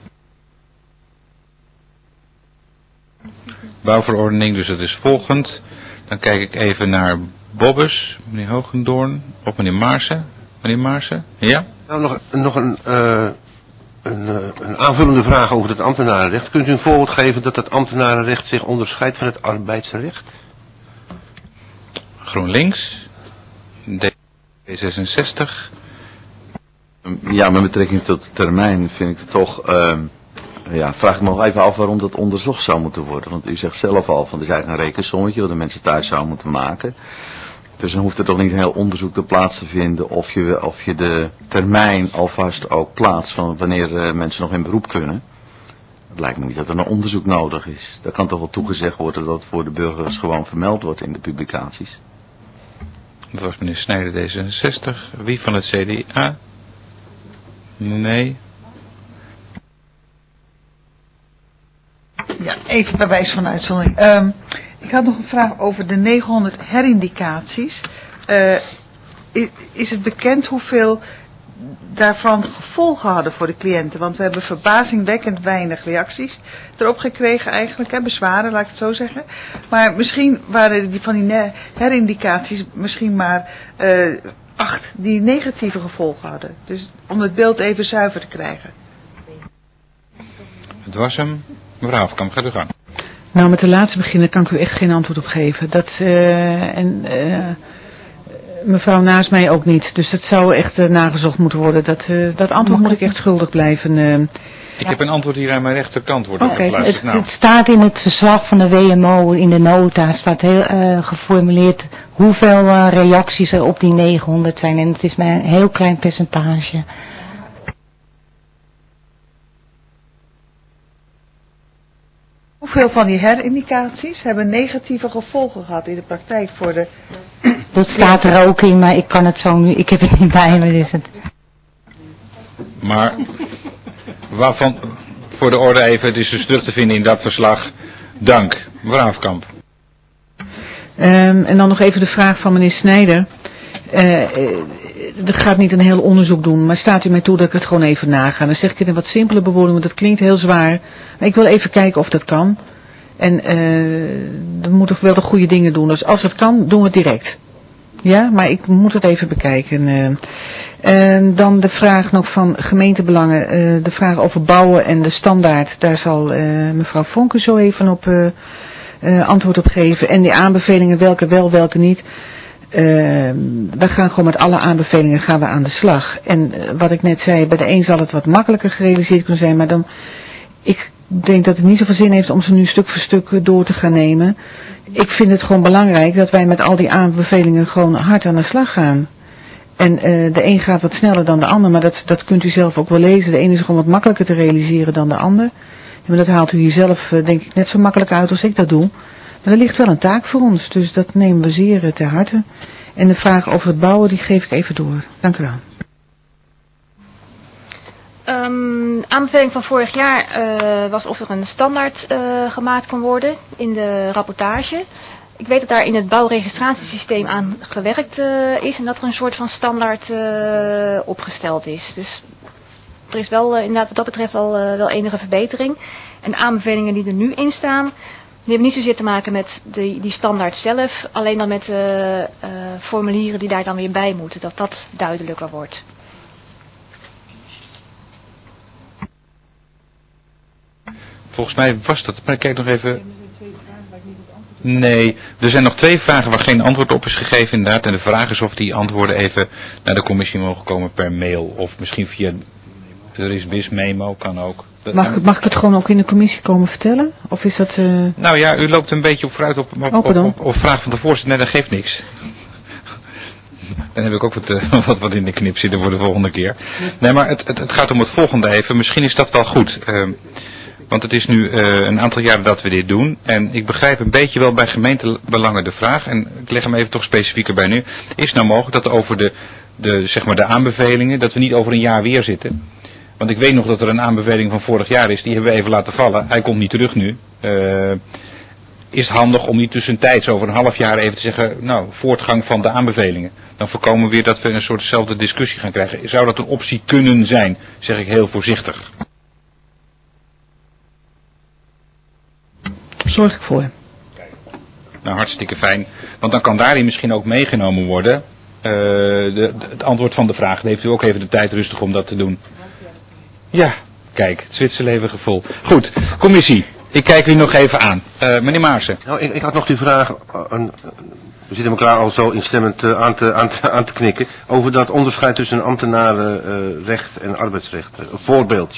Bouwverordening, dus dat is volgend. Dan kijk ik even naar Bobbes, meneer Hoogendoorn, of meneer Maarsen. Meneer Maarsen, ja? Nou, nog een aanvullende vraag over het ambtenarenrecht. Kunt u een voorbeeld geven dat het ambtenarenrecht zich onderscheidt van het arbeidsrecht? GroenLinks, D66. Ja, met betrekking tot de termijn vind ik het toch, vraag ik me nog even af waarom dat onderzocht zou moeten worden. Want u zegt zelf al van, er is eigenlijk een rekensommetje dat de mensen thuis zouden moeten maken. Dus dan hoeft er toch niet een heel onderzoek te plaats te vinden of je de termijn alvast ook plaatst van wanneer mensen nog in beroep kunnen. Het lijkt me niet dat er een onderzoek nodig is. Daar kan toch wel toegezegd worden dat het voor de burgers gewoon vermeld wordt in de publicaties. Dat was meneer Snijder D66. Wie van het CDA? Nee. Ja, even bij wijze van uitzondering. Ik had nog een vraag over de 900 herindicaties. Is het bekend hoeveel daarvan gevolgen hadden voor de cliënten? Want we hebben verbazingwekkend weinig reacties erop gekregen eigenlijk. Bezwaren, laat ik het zo zeggen. Maar misschien waren die van die herindicaties misschien maar 8 die negatieve gevolgen hadden. Dus om het beeld even zuiver te krijgen. Het was hem. Mevrouw Afkamp, gaat u gang. Nou, met de laatste beginnen kan ik u echt geen antwoord op geven. Mevrouw naast mij ook niet. Dus dat zou echt nagezocht moeten worden. Dat antwoord moet ik echt schuldig blijven. Ik heb een antwoord hier aan mijn rechterkant worden opgeplaatst. Het staat in het verslag van de WMO, in de nota, staat heel geformuleerd hoeveel reacties er op die 900 zijn. En het is maar een heel klein percentage. Hoeveel van die herindicaties hebben negatieve gevolgen gehad in de praktijk voor de... Dat staat er ook in, maar ik kan het zo nu, ik heb het niet bij me. Dus het... Maar waarvan, voor de orde even, het is dus terug te vinden in dat verslag. Dank. Mevrouw Afkamp. En dan nog even de vraag van meneer Snijder. er gaat niet een heel onderzoek doen, maar staat u mij toe dat ik het gewoon even naga. Dan zeg ik het in wat simpele bewoordingen, want dat klinkt heel zwaar. Maar ik wil even kijken of dat kan. En we moeten wel de goede dingen doen. Dus als het kan, doen we het direct. Ja, maar ik moet het even bekijken. Dan de vraag nog van gemeentebelangen. De vraag over bouwen en de standaard. Daar zal mevrouw Vonken zo even op antwoord op geven. En die aanbevelingen, welke wel, welke niet. We gaan gewoon met alle aanbevelingen gaan we aan de slag. En wat ik net zei, bij de een zal het wat makkelijker gerealiseerd kunnen zijn. Maar dan, ik denk dat het niet zoveel zin heeft om ze nu stuk voor stuk door te gaan nemen. Ik vind het gewoon belangrijk dat wij met al die aanbevelingen gewoon hard aan de slag gaan. En de een gaat wat sneller dan de ander, maar dat kunt u zelf ook wel lezen. De ene is gewoon wat makkelijker te realiseren dan de ander. Maar dat haalt u hier zelf denk ik net zo makkelijk uit als ik dat doe. Maar er ligt wel een taak voor ons, dus dat nemen we zeer ter harte. En de vraag over het bouwen, die geef ik even door. Dank u wel. Aanbeveling van vorig jaar was of er een standaard gemaakt kon worden in de rapportage. Ik weet dat daar in het bouwregistratiesysteem aan gewerkt is en dat er een soort van standaard opgesteld is. Dus er is wel inderdaad wat dat betreft wel enige verbetering. En de aanbevelingen die er nu in staan, die hebben niet zozeer te maken met die standaard zelf, alleen dan met formulieren die daar dan weer bij moeten, dat dat duidelijker wordt. Volgens mij was dat, maar ik kijk nog even. Nee, er zijn nog 2 vragen waar geen antwoord op is gegeven inderdaad. En de vraag is of die antwoorden even naar de commissie mogen komen per mail. Of misschien via, er is BIS-memo, kan ook. Mag ik het gewoon ook in de commissie komen vertellen? Of is dat... Nou ja, u loopt een beetje op vooruit op vraag van de voorzitter. Nee, dat geeft niks. Dan heb ik ook wat in de knip zitten voor de volgende keer. Nee, maar het gaat om het volgende even. Misschien is dat wel goed. Want het is nu een aantal jaren dat we dit doen. En ik begrijp een beetje wel bij gemeentebelangen de vraag. En ik leg hem even toch specifieker bij nu. Is het nou mogelijk dat over de aanbevelingen, dat we niet over een jaar weer zitten? Want ik weet nog dat er een aanbeveling van vorig jaar is. Die hebben we even laten vallen. Hij komt niet terug nu. Is het handig om niet tussentijds over een half jaar even te zeggen, nou, voortgang van de aanbevelingen. Dan voorkomen we weer dat we een soortzelfde discussie gaan krijgen. Zou dat een optie kunnen zijn? Zeg ik heel voorzichtig. Zorg ik voor. Nou, hartstikke fijn. Want dan kan daarin misschien ook meegenomen worden. Het antwoord van de vraag. Dan heeft u ook even de tijd rustig om dat te doen. Ja, kijk, het Zwitserleven gevoel. Goed, commissie. Ik kijk u nog even aan. Meneer Maarsen. Nou, ik had nog die vraag. We zitten elkaar al zo instemmend aan te knikken. Over dat onderscheid tussen ambtenarenrecht en arbeidsrecht. Een voorbeeldje.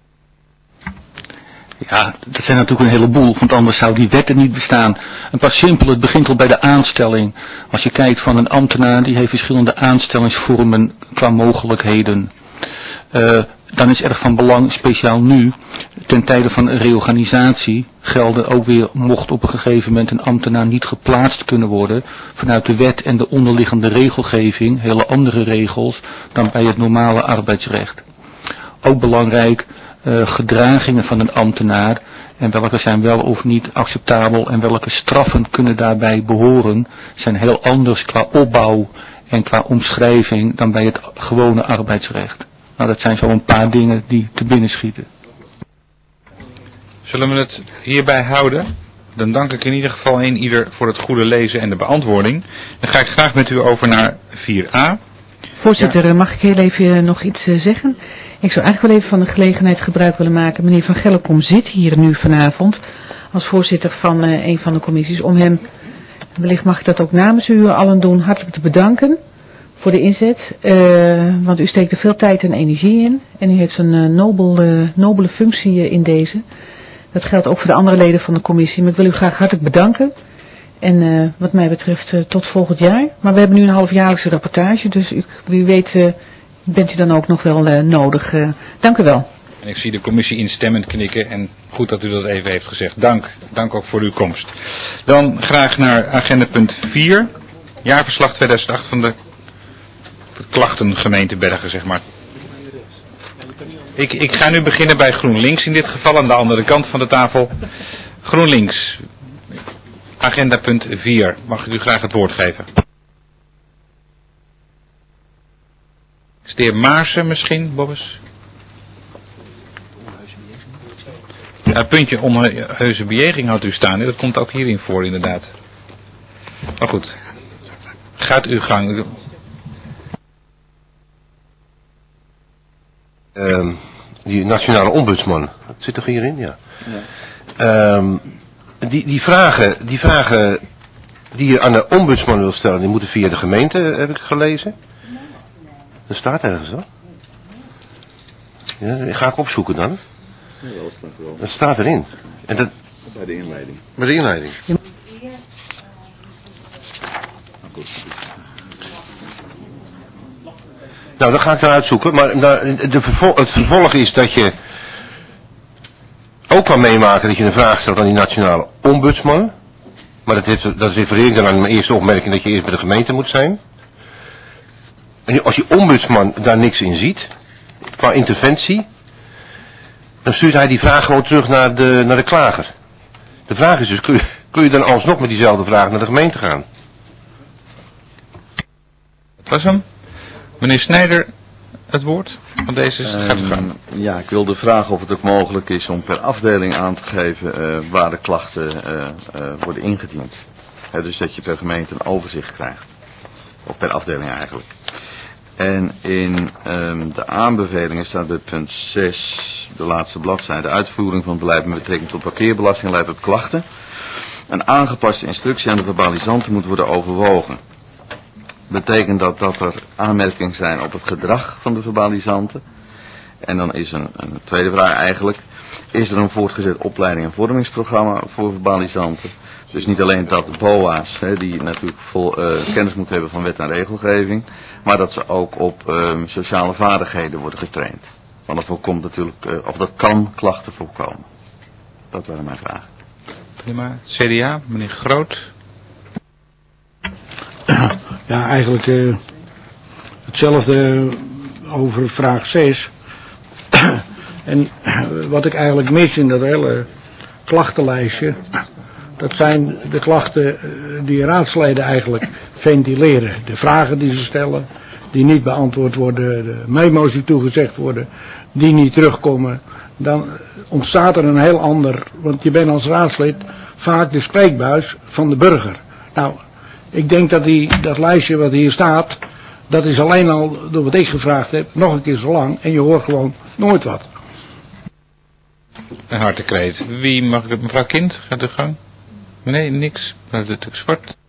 Ja, dat zijn natuurlijk een heleboel, want anders zou die wet er niet bestaan. Een paar simpele, het begint al bij de aanstelling. Als je kijkt van een ambtenaar, die heeft verschillende aanstellingsvormen qua mogelijkheden. Dan is erg van belang, speciaal nu, ten tijde van reorganisatie, gelden ook weer, mocht op een gegeven moment een ambtenaar niet geplaatst kunnen worden, vanuit de wet en de onderliggende regelgeving, hele andere regels, dan bij het normale arbeidsrecht. Ook belangrijk, gedragingen van een ambtenaar en welke zijn wel of niet acceptabel en welke straffen kunnen daarbij behoren, zijn heel anders qua opbouw en qua omschrijving dan bij het gewone arbeidsrecht. Nou, dat zijn zo een paar dingen die te binnen schieten. Zullen we het hierbij houden? Dan dank ik in ieder geval ieder voor het goede lezen en de beantwoording. Dan ga ik graag met u over naar 4a. Voorzitter, mag ik heel even nog iets zeggen? Ik zou eigenlijk wel even van de gelegenheid gebruik willen maken. Meneer Van Gellekom zit hier nu vanavond als voorzitter van een van de commissies. Om hem, wellicht mag ik dat ook namens u allen doen, hartelijk te bedanken voor de inzet. Want u steekt er veel tijd en energie in. En u heeft een nobele functie in deze. Dat geldt ook voor de andere leden van de commissie. Maar ik wil u graag hartelijk bedanken. En wat mij betreft tot volgend jaar. Maar we hebben nu een halfjaarlijkse rapportage. Dus wie weet bent u dan ook nog wel nodig. Dank u wel. En ik zie de commissie instemmend knikken. En goed dat u dat even heeft gezegd. Dank ook voor uw komst. Dan graag naar agenda punt 4. Jaarverslag 2008 van de klachtengemeente Bergen, zeg maar. Ik ga nu beginnen bij GroenLinks in dit geval, aan de andere kant van de tafel. GroenLinks, agenda punt 4. Mag ik u graag het woord geven? Is de heer Maarsen misschien, Bobbes? Ja, het puntje onheuse bejeging had u staan. Dat komt ook hierin voor inderdaad. Maar goed. Gaat uw gang. Die nationale ombudsman. Dat zit toch hierin? Ja. Die vragen die je aan de ombudsman wil stellen, die moeten via de gemeente, heb ik gelezen. Dat staat ergens hoor. Ja, ga ik opzoeken dan. Ja, dat staat wel. Dat staat erin. En dat... Bij de inleiding. Bij de inleiding. Nou, dat ga ik dan uitzoeken. Maar het vervolg is dat je ook kan meemaken dat je een vraag stelt aan die nationale ombudsman. Maar dat refereer ik dan aan mijn eerste opmerking dat je eerst bij de gemeente moet zijn. En als je ombudsman daar niks in ziet, qua interventie, dan stuurt hij die vraag gewoon terug naar de klager. De vraag is dus, kun je dan alsnog met diezelfde vraag naar de gemeente gaan? Dat was hem. Meneer Snijder, het woord van deze gaat de gang. Ja, ik wilde vragen of het ook mogelijk is om per afdeling aan te geven waar de klachten worden ingediend. Dus dat je per gemeente een overzicht krijgt. Of per afdeling eigenlijk. En in de aanbevelingen staat bij punt 6, de laatste bladzijde, de uitvoering van het beleid met betrekking tot parkeerbelasting leidt tot klachten. Een aangepaste instructie aan de verbalisanten moet worden overwogen. Betekent dat er aanmerkingen zijn op het gedrag van de verbalisanten? En dan is een tweede vraag eigenlijk, is er een voortgezet opleiding en vormingsprogramma voor verbalisanten? Dus niet alleen dat de BOA's, die natuurlijk vol kennis moeten hebben van wet en regelgeving, maar dat ze ook op sociale vaardigheden worden getraind. Want dat voorkomt natuurlijk, of dat kan klachten voorkomen. Dat waren mijn vragen. Prima. CDA, meneer Groot. Ja, eigenlijk hetzelfde over vraag 6. En wat ik eigenlijk mis in dat hele klachtenlijstje, dat zijn de klachten die raadsleden eigenlijk ventileren. De vragen die ze stellen, die niet beantwoord worden, de memo's die toegezegd worden, die niet terugkomen. Dan ontstaat er een heel ander, want je bent als raadslid vaak de spreekbuis van de burger. Nou, ik denk dat dat lijstje wat hier staat, dat is alleen al door wat ik gevraagd heb, nog een keer zo lang en je hoort gewoon nooit wat. Een hartekreet. Wie mag ik het? Mevrouw Kind, gaat de gang? Nee, niks. Dat is zwart.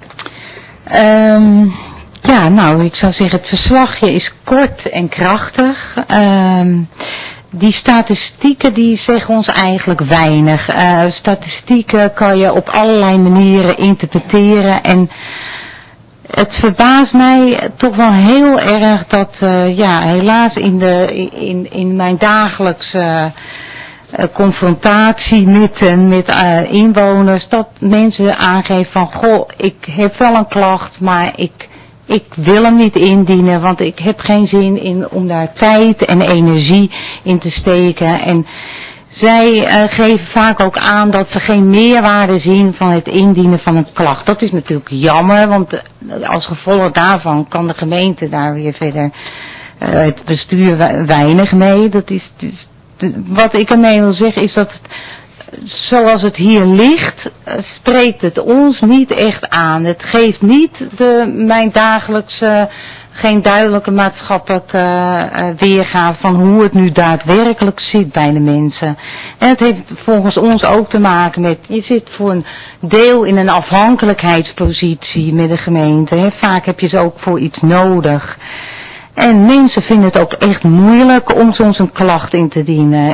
Ja, nou, ik zou zeggen, het verslagje is kort en krachtig. Die statistieken die zeggen ons eigenlijk weinig. Statistieken kan je op allerlei manieren interpreteren en het verbaast mij toch wel heel erg dat helaas in mijn dagelijkse confrontatie met inwoners, dat mensen aangeven van, goh, ik heb wel een klacht, maar ik wil hem niet indienen, want ik heb geen zin in om daar tijd en energie in te steken. En zij geven vaak ook aan dat ze geen meerwaarde zien van het indienen van een klacht. Dat is natuurlijk jammer, want als gevolg daarvan kan de gemeente daar weer verder het bestuur weinig mee. Dat is wat ik ermee wil zeggen is dat zoals het hier ligt, spreekt het ons niet echt aan. Het geeft niet mijn dagelijkse, geen duidelijke maatschappelijke weergave van hoe het nu daadwerkelijk zit bij de mensen. En het heeft volgens ons ook te maken met, je zit voor een deel in een afhankelijkheidspositie met de gemeente. Hè. Vaak heb je ze ook voor iets nodig. En mensen vinden het ook echt moeilijk om soms een klacht in te dienen.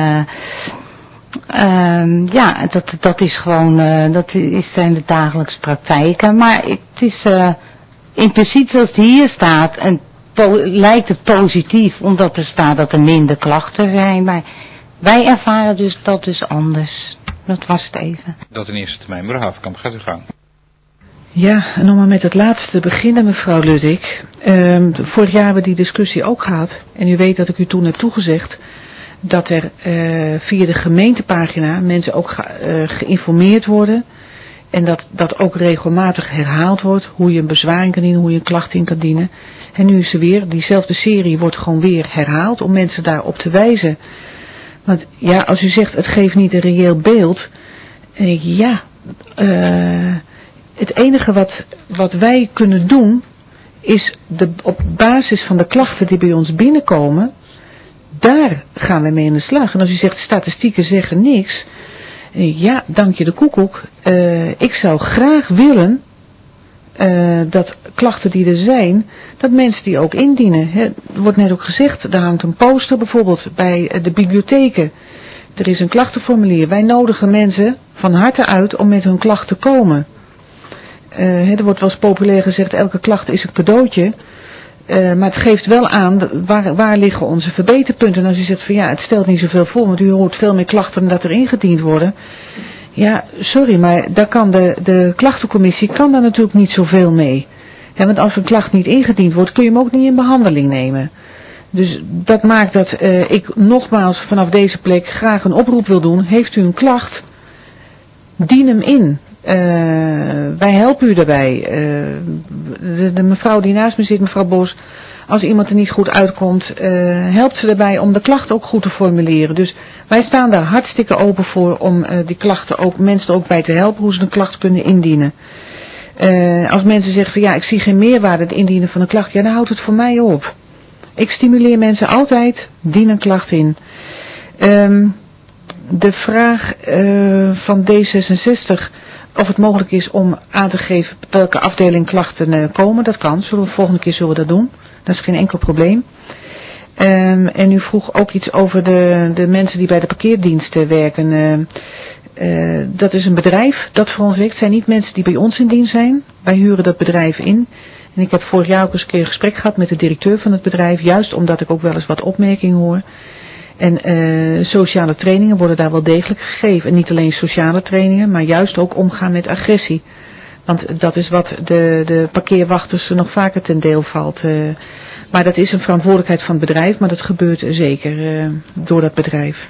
En dat is gewoon, zijn de dagelijkse praktijken. Maar het is in principe zoals het hier staat, lijkt het positief, omdat er staat dat er minder klachten zijn. Maar wij ervaren dus dat dus anders. Dat was het even. Dat in eerste termijn. Mevrouw Havenkamp, gaat u gang. Ja, en om maar met het laatste te beginnen, mevrouw Ludwig. Vorig jaar hebben we die discussie ook gehad. En u weet dat ik u toen heb toegezegd dat er via de gemeentepagina mensen ook geïnformeerd worden En dat ook regelmatig herhaald wordt, hoe je een bezwaring kan dienen, hoe je een klacht in kan dienen. En nu is er weer, diezelfde serie wordt gewoon weer herhaald om mensen daarop te wijzen. Want ja, als u zegt het geeft niet een reëel beeld, het enige wat wij kunnen doen is op basis van de klachten die bij ons binnenkomen, daar gaan we mee in de slag. En als u zegt de statistieken zeggen niks, ja, dank je de koekoek. Ik zou graag willen dat klachten die er zijn, dat mensen die ook indienen. Er wordt net ook gezegd, er hangt een poster bijvoorbeeld bij de bibliotheken. Er is een klachtenformulier. Wij nodigen mensen van harte uit om met hun klacht te komen. Er wordt wel eens populair gezegd, elke klacht is een cadeautje. Maar het geeft wel aan, waar liggen onze verbeterpunten. En als u zegt van ja, het stelt niet zoveel voor, want u hoort veel meer klachten dan dat er ingediend worden. Ja, sorry, maar daar kan de klachtencommissie kan daar natuurlijk niet zoveel mee. Ja, want als een klacht niet ingediend wordt, kun je hem ook niet in behandeling nemen. Dus dat maakt dat ik nogmaals vanaf deze plek graag een oproep wil doen. Heeft u een klacht, dien hem in. Wij helpen u daarbij. De mevrouw die naast me zit, mevrouw Bos, als iemand er niet goed uitkomt, helpt ze daarbij om de klacht ook goed te formuleren. Dus wij staan daar hartstikke open voor om die klachten ook, mensen er ook bij te helpen hoe ze een klacht kunnen indienen. Als mensen zeggen van ja, ik zie geen meerwaarde het indienen van een klacht, ja, dan houdt het voor mij op. Ik stimuleer mensen altijd, dien een klacht in. De vraag van D66, of het mogelijk is om aan te geven welke afdeling klachten komen, dat kan. Volgende keer zullen we dat doen. Dat is geen enkel probleem. En u vroeg ook iets over de mensen die bij de parkeerdiensten werken. Dat is een bedrijf dat voor ons werkt. Het zijn niet mensen die bij ons in dienst zijn. Wij huren dat bedrijf in. En ik heb vorig jaar ook eens een keer een gesprek gehad met de directeur van het bedrijf. Juist omdat ik ook wel eens wat opmerkingen hoor. En sociale trainingen worden daar wel degelijk gegeven. En niet alleen sociale trainingen, maar juist ook omgaan met agressie. Want dat is wat de parkeerwachters nog vaker ten deel valt. Maar dat is een verantwoordelijkheid van het bedrijf, maar dat gebeurt zeker door dat bedrijf.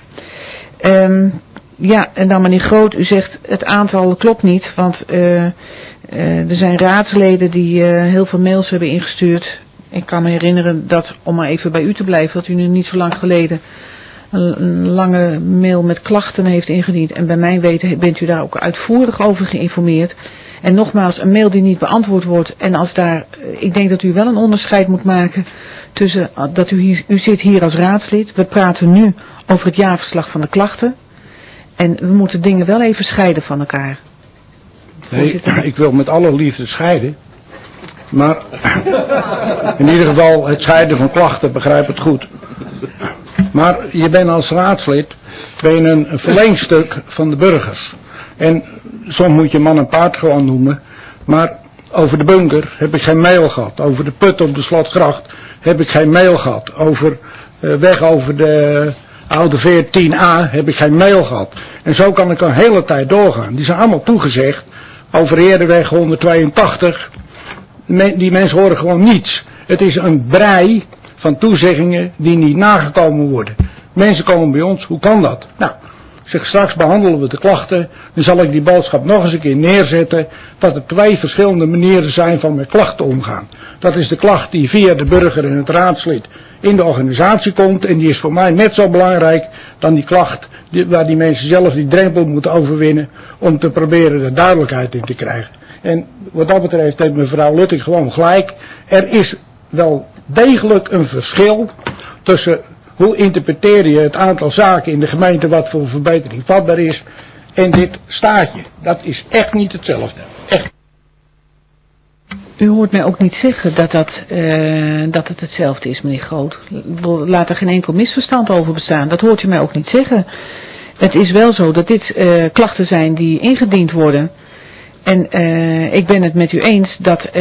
Ja, en dan meneer Groot, u zegt het aantal klopt niet, want er zijn raadsleden die heel veel mails hebben ingestuurd. Ik kan me herinneren dat, om maar even bij u te blijven, dat u nu niet zo lang geleden een lange mail met klachten heeft ingediend. En bij mijn weten bent u daar ook uitvoerig over geïnformeerd. En nogmaals, een mail die niet beantwoord wordt. En als daar, ik denk dat u wel een onderscheid moet maken tussen, dat u zit hier als raadslid. We praten nu over het jaarverslag van de klachten. En we moeten dingen wel even scheiden van elkaar. Nee, ik wil met alle liefde scheiden. Maar in ieder geval het scheiden van klachten, begrijp het goed. Maar je bent als raadslid een verlengstuk van de burgers. En soms moet je man en paard gewoon noemen. Maar over de bunker heb ik geen mail gehad. Over de put op de Slotgracht heb ik geen mail gehad. Over weg over de oude veer 10A heb ik geen mail gehad. En zo kan ik een hele tijd doorgaan. Die zijn allemaal toegezegd. Over Heerderweg 182. Die mensen horen gewoon niets. Het is een brei van toezeggingen die niet nagekomen worden. Mensen komen bij ons, hoe kan dat? Nou, zeg, straks behandelen we de klachten. Dan zal ik die boodschap nog eens een keer neerzetten. Dat er 2 verschillende manieren zijn van met klachten omgaan. Dat is de klacht die via de burger en het raadslid in de organisatie komt. En die is voor mij net zo belangrijk dan die klacht waar die mensen zelf die drempel moeten overwinnen. Om te proberen er duidelijkheid in te krijgen. En wat dat betreft heeft mevrouw Lutting gewoon gelijk. Er is wel degelijk een verschil tussen hoe interpreteer je het aantal zaken in de gemeente wat voor verbetering vatbaar is en dit staatje. Dat is echt niet hetzelfde. Echt. U hoort mij ook niet zeggen dat het hetzelfde is, meneer Groot. Laat er geen enkel misverstand over bestaan. Dat hoort u mij ook niet zeggen. Het is wel zo dat dit klachten zijn die ingediend worden. En ik ben het met u eens dat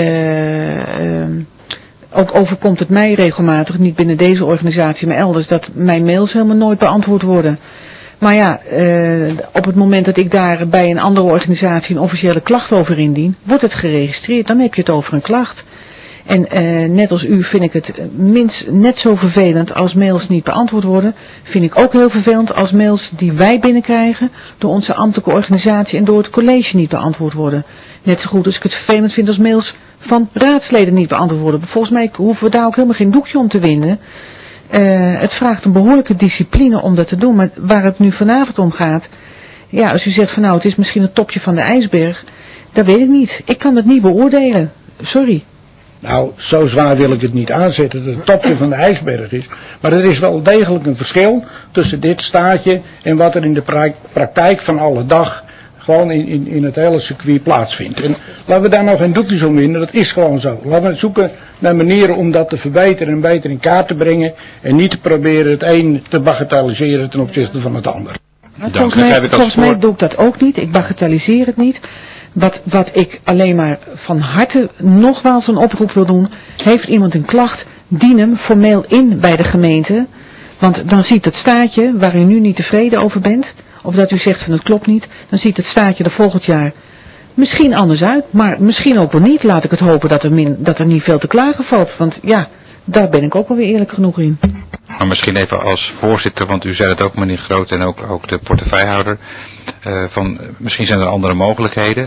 ook overkomt het mij regelmatig, niet binnen deze organisatie, maar elders, dat mijn mails helemaal nooit beantwoord worden. Maar ja, op het moment dat ik daar bij een andere organisatie een officiële klacht over indien, wordt het geregistreerd. Dan heb je het over een klacht. En net als u vind ik het net zo vervelend als mails niet beantwoord worden. Vind ik ook heel vervelend als mails die wij binnenkrijgen door onze ambtelijke organisatie en door het college niet beantwoord worden. Net zo goed als ik het vervelend vind als mails van raadsleden niet beantwoord worden. Volgens mij hoeven we daar ook helemaal geen doekje om te winden. Het vraagt een behoorlijke discipline om dat te doen. Maar waar het nu vanavond om gaat, ja, als u zegt van nou het is misschien het topje van de ijsberg, dat weet ik niet. Ik kan dat niet beoordelen. Sorry. Nou, zo zwaar wil ik het niet aanzetten dat het topje van de ijsberg is. Maar er is wel degelijk een verschil tussen dit staartje en wat er in de praktijk van alle dag gewoon in het hele circuit plaatsvindt. En laten we daar nou geen doekjes om winnen, dat is gewoon zo. Laten we zoeken naar manieren om dat te verbeteren en beter in kaart te brengen. En niet te proberen het een te bagatelliseren ten opzichte van het ander. Volgens mij doe ik dat ook niet. Ik bagatelliseer het niet. Wat ik alleen maar van harte nogmaals een oproep wil doen. Heeft iemand een klacht, dien hem formeel in bij de gemeente. Want dan ziet het staartje waar u nu niet tevreden over bent. Of dat u zegt van het klopt niet. Dan ziet het staartje er volgend jaar misschien anders uit. Maar misschien ook wel niet. Laat ik het hopen dat er niet veel te klagen valt. Want ja, daar ben ik ook wel weer eerlijk genoeg in. Maar misschien even als voorzitter, want u zei het ook meneer Groot en ook de portefeuillehouder. Misschien zijn er andere mogelijkheden.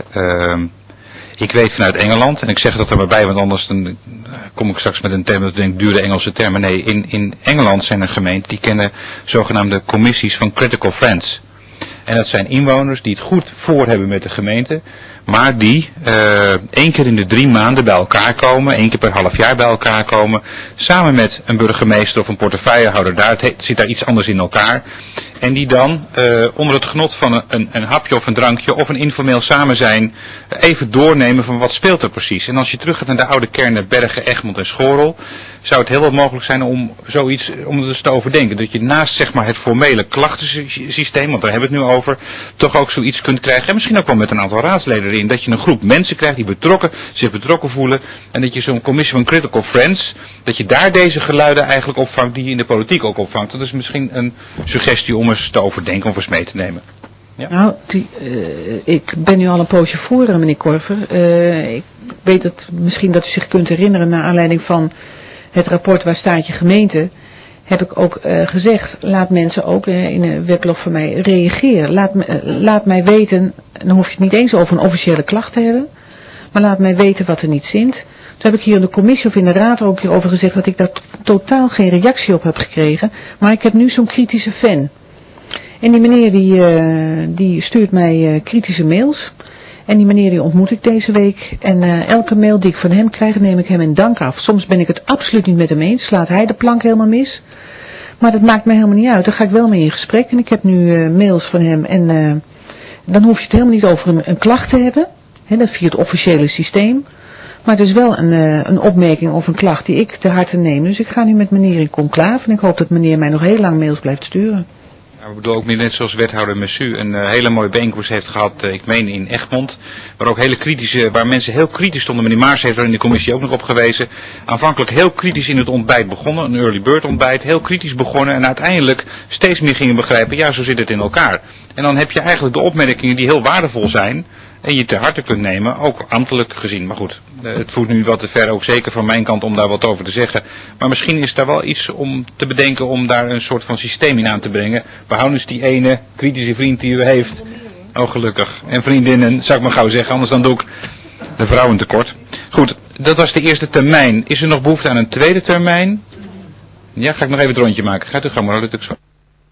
Ik weet vanuit Engeland, en ik zeg dat er maar bij, want anders dan kom ik straks met een term dat ik denk dure Engelse termen. Nee, in Engeland zijn er gemeenten die kennen zogenaamde commissies van critical friends. En dat zijn inwoners die het goed voor hebben met de gemeente, maar die 1 keer in de 3 maanden bij elkaar komen, 1 keer per half jaar bij elkaar komen, samen met een burgemeester of een portefeuillehouder, het zit daar iets anders in elkaar. En die dan onder het genot van een hapje of een drankje of een informeel samen zijn even doornemen van wat speelt er precies. En als je terug gaat naar de oude kernen Bergen, Egmond en Schorel, zou het heel wel mogelijk zijn om zoiets, om het eens te overdenken. Dat je naast zeg maar het formele klachtensysteem, want daar hebben we het nu over, toch ook zoiets kunt krijgen. En misschien ook wel met een aantal raadsleden erin. Dat je een groep mensen krijgt die zich betrokken voelen. En dat je zo'n commissie van critical friends, dat je daar deze geluiden eigenlijk opvangt die je in de politiek ook opvangt. Dat is misschien een suggestie om eens te overdenken of eens mee te nemen. Ja. Nou, ik ben nu al een poosje voor, meneer Korver. Ik weet dat misschien dat u zich kunt herinneren naar aanleiding van het rapport Waar staat je gemeente, heb ik ook gezegd, laat mensen ook in een weblog van mij reageren. Laat mij weten, dan hoef je het niet eens over een officiële klacht te hebben, maar laat mij weten wat er niet zint. Toen heb ik hier in de commissie of in de raad ook hierover gezegd dat ik daar totaal geen reactie op heb gekregen, maar ik heb nu zo'n kritische fan. En die meneer die stuurt mij kritische mails. En die meneer die ontmoet ik deze week. En elke mail die ik van hem krijg, neem ik hem in dank af. Soms ben ik het absoluut niet met hem eens. Slaat hij de plank helemaal mis. Maar dat maakt me helemaal niet uit. Daar ga ik wel mee in gesprek. En ik heb nu mails van hem. En dan hoef je het helemaal niet over een klacht te hebben. Dat via het officiële systeem. Maar het is wel een opmerking of een klacht die ik te harte neem. Dus ik ga nu met meneer in conclave. En ik hoop dat meneer mij nog heel lang mails blijft sturen. Ik bedoel ook net zoals wethouder Messu een hele mooie bijeenkomst heeft gehad, ik meen in Egmond, waar mensen heel kritisch stonden. Meneer Maars heeft er in de commissie ook nog op gewezen. Aanvankelijk heel kritisch in het ontbijt begonnen, een early bird ontbijt, heel kritisch begonnen en uiteindelijk steeds meer gingen begrijpen, ja zo zit het in elkaar. En dan heb je eigenlijk de opmerkingen die heel waardevol zijn en je ter harte kunt nemen, ook ambtelijk gezien. Maar goed, het voert nu wat te ver, ook zeker van mijn kant om daar wat over te zeggen. Maar misschien is daar wel iets om te bedenken om daar een soort van systeem in aan te brengen. Behoudens die ene kritische vriend die u heeft. Oh gelukkig. En vriendinnen, zou ik maar gauw zeggen, anders dan doe ik de vrouwen tekort. Goed, dat was de eerste termijn. Is er nog behoefte aan een tweede termijn? Ja, ga ik nog even het rondje maken. Gaat u gang maar, dat lukt zo.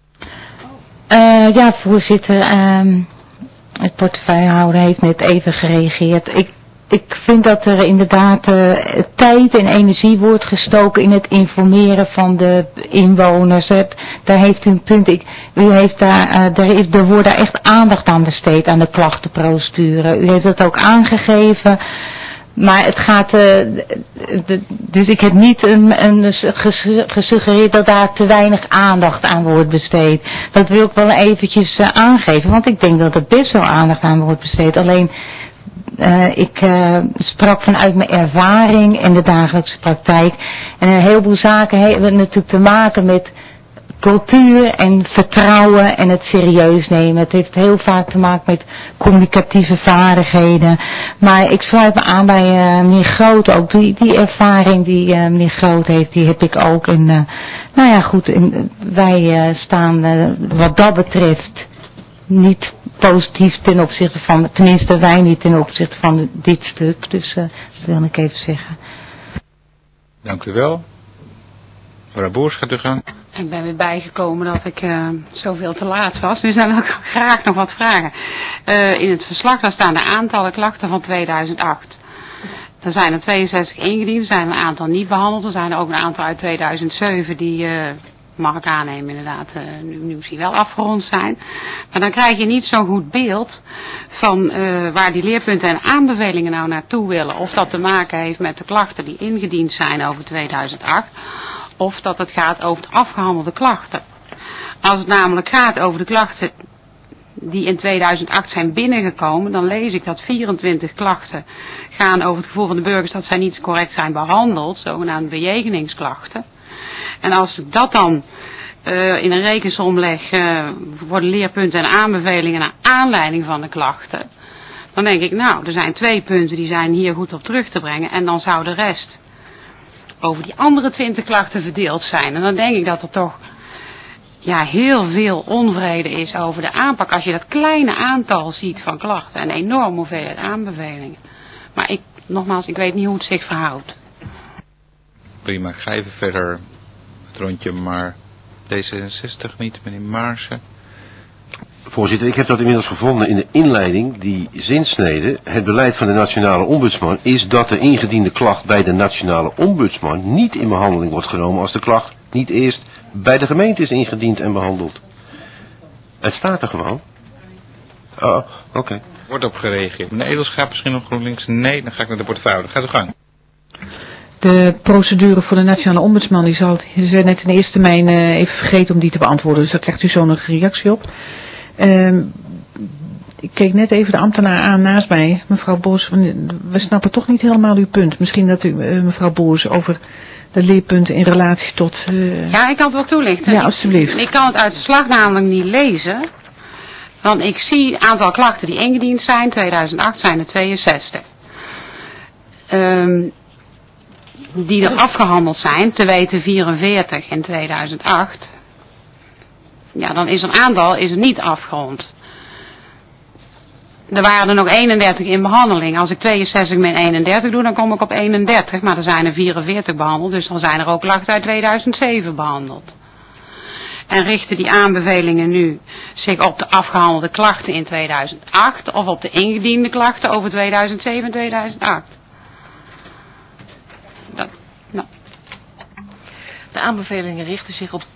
Ja, voorzitter. Het portefeuillehouder heeft net even gereageerd. Ik vind dat er inderdaad tijd en energie wordt gestoken in het informeren van de inwoners. Daar heeft u een punt. Er wordt daar echt aandacht aan besteed aan de klachtenprocedure. U heeft dat ook aangegeven. Maar het gaat, dus ik heb niet gesuggereerd dat daar te weinig aandacht aan wordt besteed. Dat wil ik wel eventjes aangeven, want ik denk dat er best wel aandacht aan wordt besteed. Alleen, ik sprak vanuit mijn ervaring en de dagelijkse praktijk. En een heleboel zaken hebben natuurlijk te maken met cultuur en vertrouwen en het serieus nemen. Het heeft heel vaak te maken met communicatieve vaardigheden. Maar ik sluit me aan bij meneer Groot ook. Die ervaring die meneer Groot heeft, die heb ik ook. En nou ja, goed, wij staan wat dat betreft niet positief ten opzichte van, tenminste wij niet ten opzichte van dit stuk. Dus dat wil ik even zeggen. Dank u wel. Mevrouw Boers, gaat u gaan. Ik ben weer bijgekomen dat ik zoveel te laat was, dus dan wil ik graag nog wat vragen. In het verslag daar staan de aantallen klachten van 2008. Er zijn er 62 ingediend, er zijn een aantal niet behandeld, er zijn er ook een aantal uit 2007 die, mag ik aannemen inderdaad, nu misschien wel afgerond zijn. Maar dan krijg je niet zo'n goed beeld van waar die leerpunten en aanbevelingen nou naartoe willen. Of dat te maken heeft met de klachten die ingediend zijn over 2008. Of dat het gaat over de afgehandelde klachten. Als het namelijk gaat over de klachten die in 2008 zijn binnengekomen, dan lees ik dat 24 klachten gaan over het gevoel van de burgers dat zij niet correct zijn behandeld, zogenaamde bejegeningsklachten. En als ik dat dan in een rekensom leg voor de leerpunten en aanbevelingen naar aanleiding van de klachten, dan denk ik, nou, er zijn 2 punten die zijn hier goed op terug te brengen en dan zou de rest over die andere 20 klachten verdeeld zijn. En dan denk ik dat er toch heel veel onvrede is over de aanpak. Als je dat kleine aantal ziet van klachten en enorm hoeveelheid aanbevelingen. Maar nogmaals, ik weet niet hoe het zich verhoudt. Prima, ik ga even verder het rondje, maar D66 niet, meneer Maarsen. Voorzitter, ik heb dat inmiddels gevonden in de inleiding, die zinsnede. Het beleid van de Nationale Ombudsman is dat de ingediende klacht bij de Nationale Ombudsman niet in behandeling wordt genomen als de klacht niet eerst bij de gemeente is ingediend en behandeld. Het staat er gewoon. Oh, oké. Wordt op gereageerd. Meneer Edelschaap, misschien nog GroenLinks? Nee, dan ga ik naar de portefeuille. Gaat u gang. De procedure voor de Nationale Ombudsman, die zal net in de eerste termijn even vergeten om die te beantwoorden. Dus daar krijgt u zo nog een reactie op. Ik keek net even de ambtenaar aan naast mij, mevrouw Boers. We snappen toch niet helemaal uw punt. Misschien dat u, mevrouw Boers, over de leerpunten in relatie tot... Ja, ik kan het wel toelichten. Ja, alstublieft. Ik kan het uit het verslag namelijk niet lezen. Want ik zie het aantal klachten die ingediend zijn. 2008 zijn er 62. Die er afgehandeld zijn, te weten 44 in 2008. Ja, dan is een aantal niet afgerond. Er waren er nog 31 in behandeling. Als ik 62 min 31 doe, dan kom ik op 31. Maar er zijn er 44 behandeld, dus dan zijn er ook klachten uit 2007 behandeld. En richten die aanbevelingen nu zich op de afgehandelde klachten in 2008 of op de ingediende klachten over 2007 en 2008? De aanbevelingen richten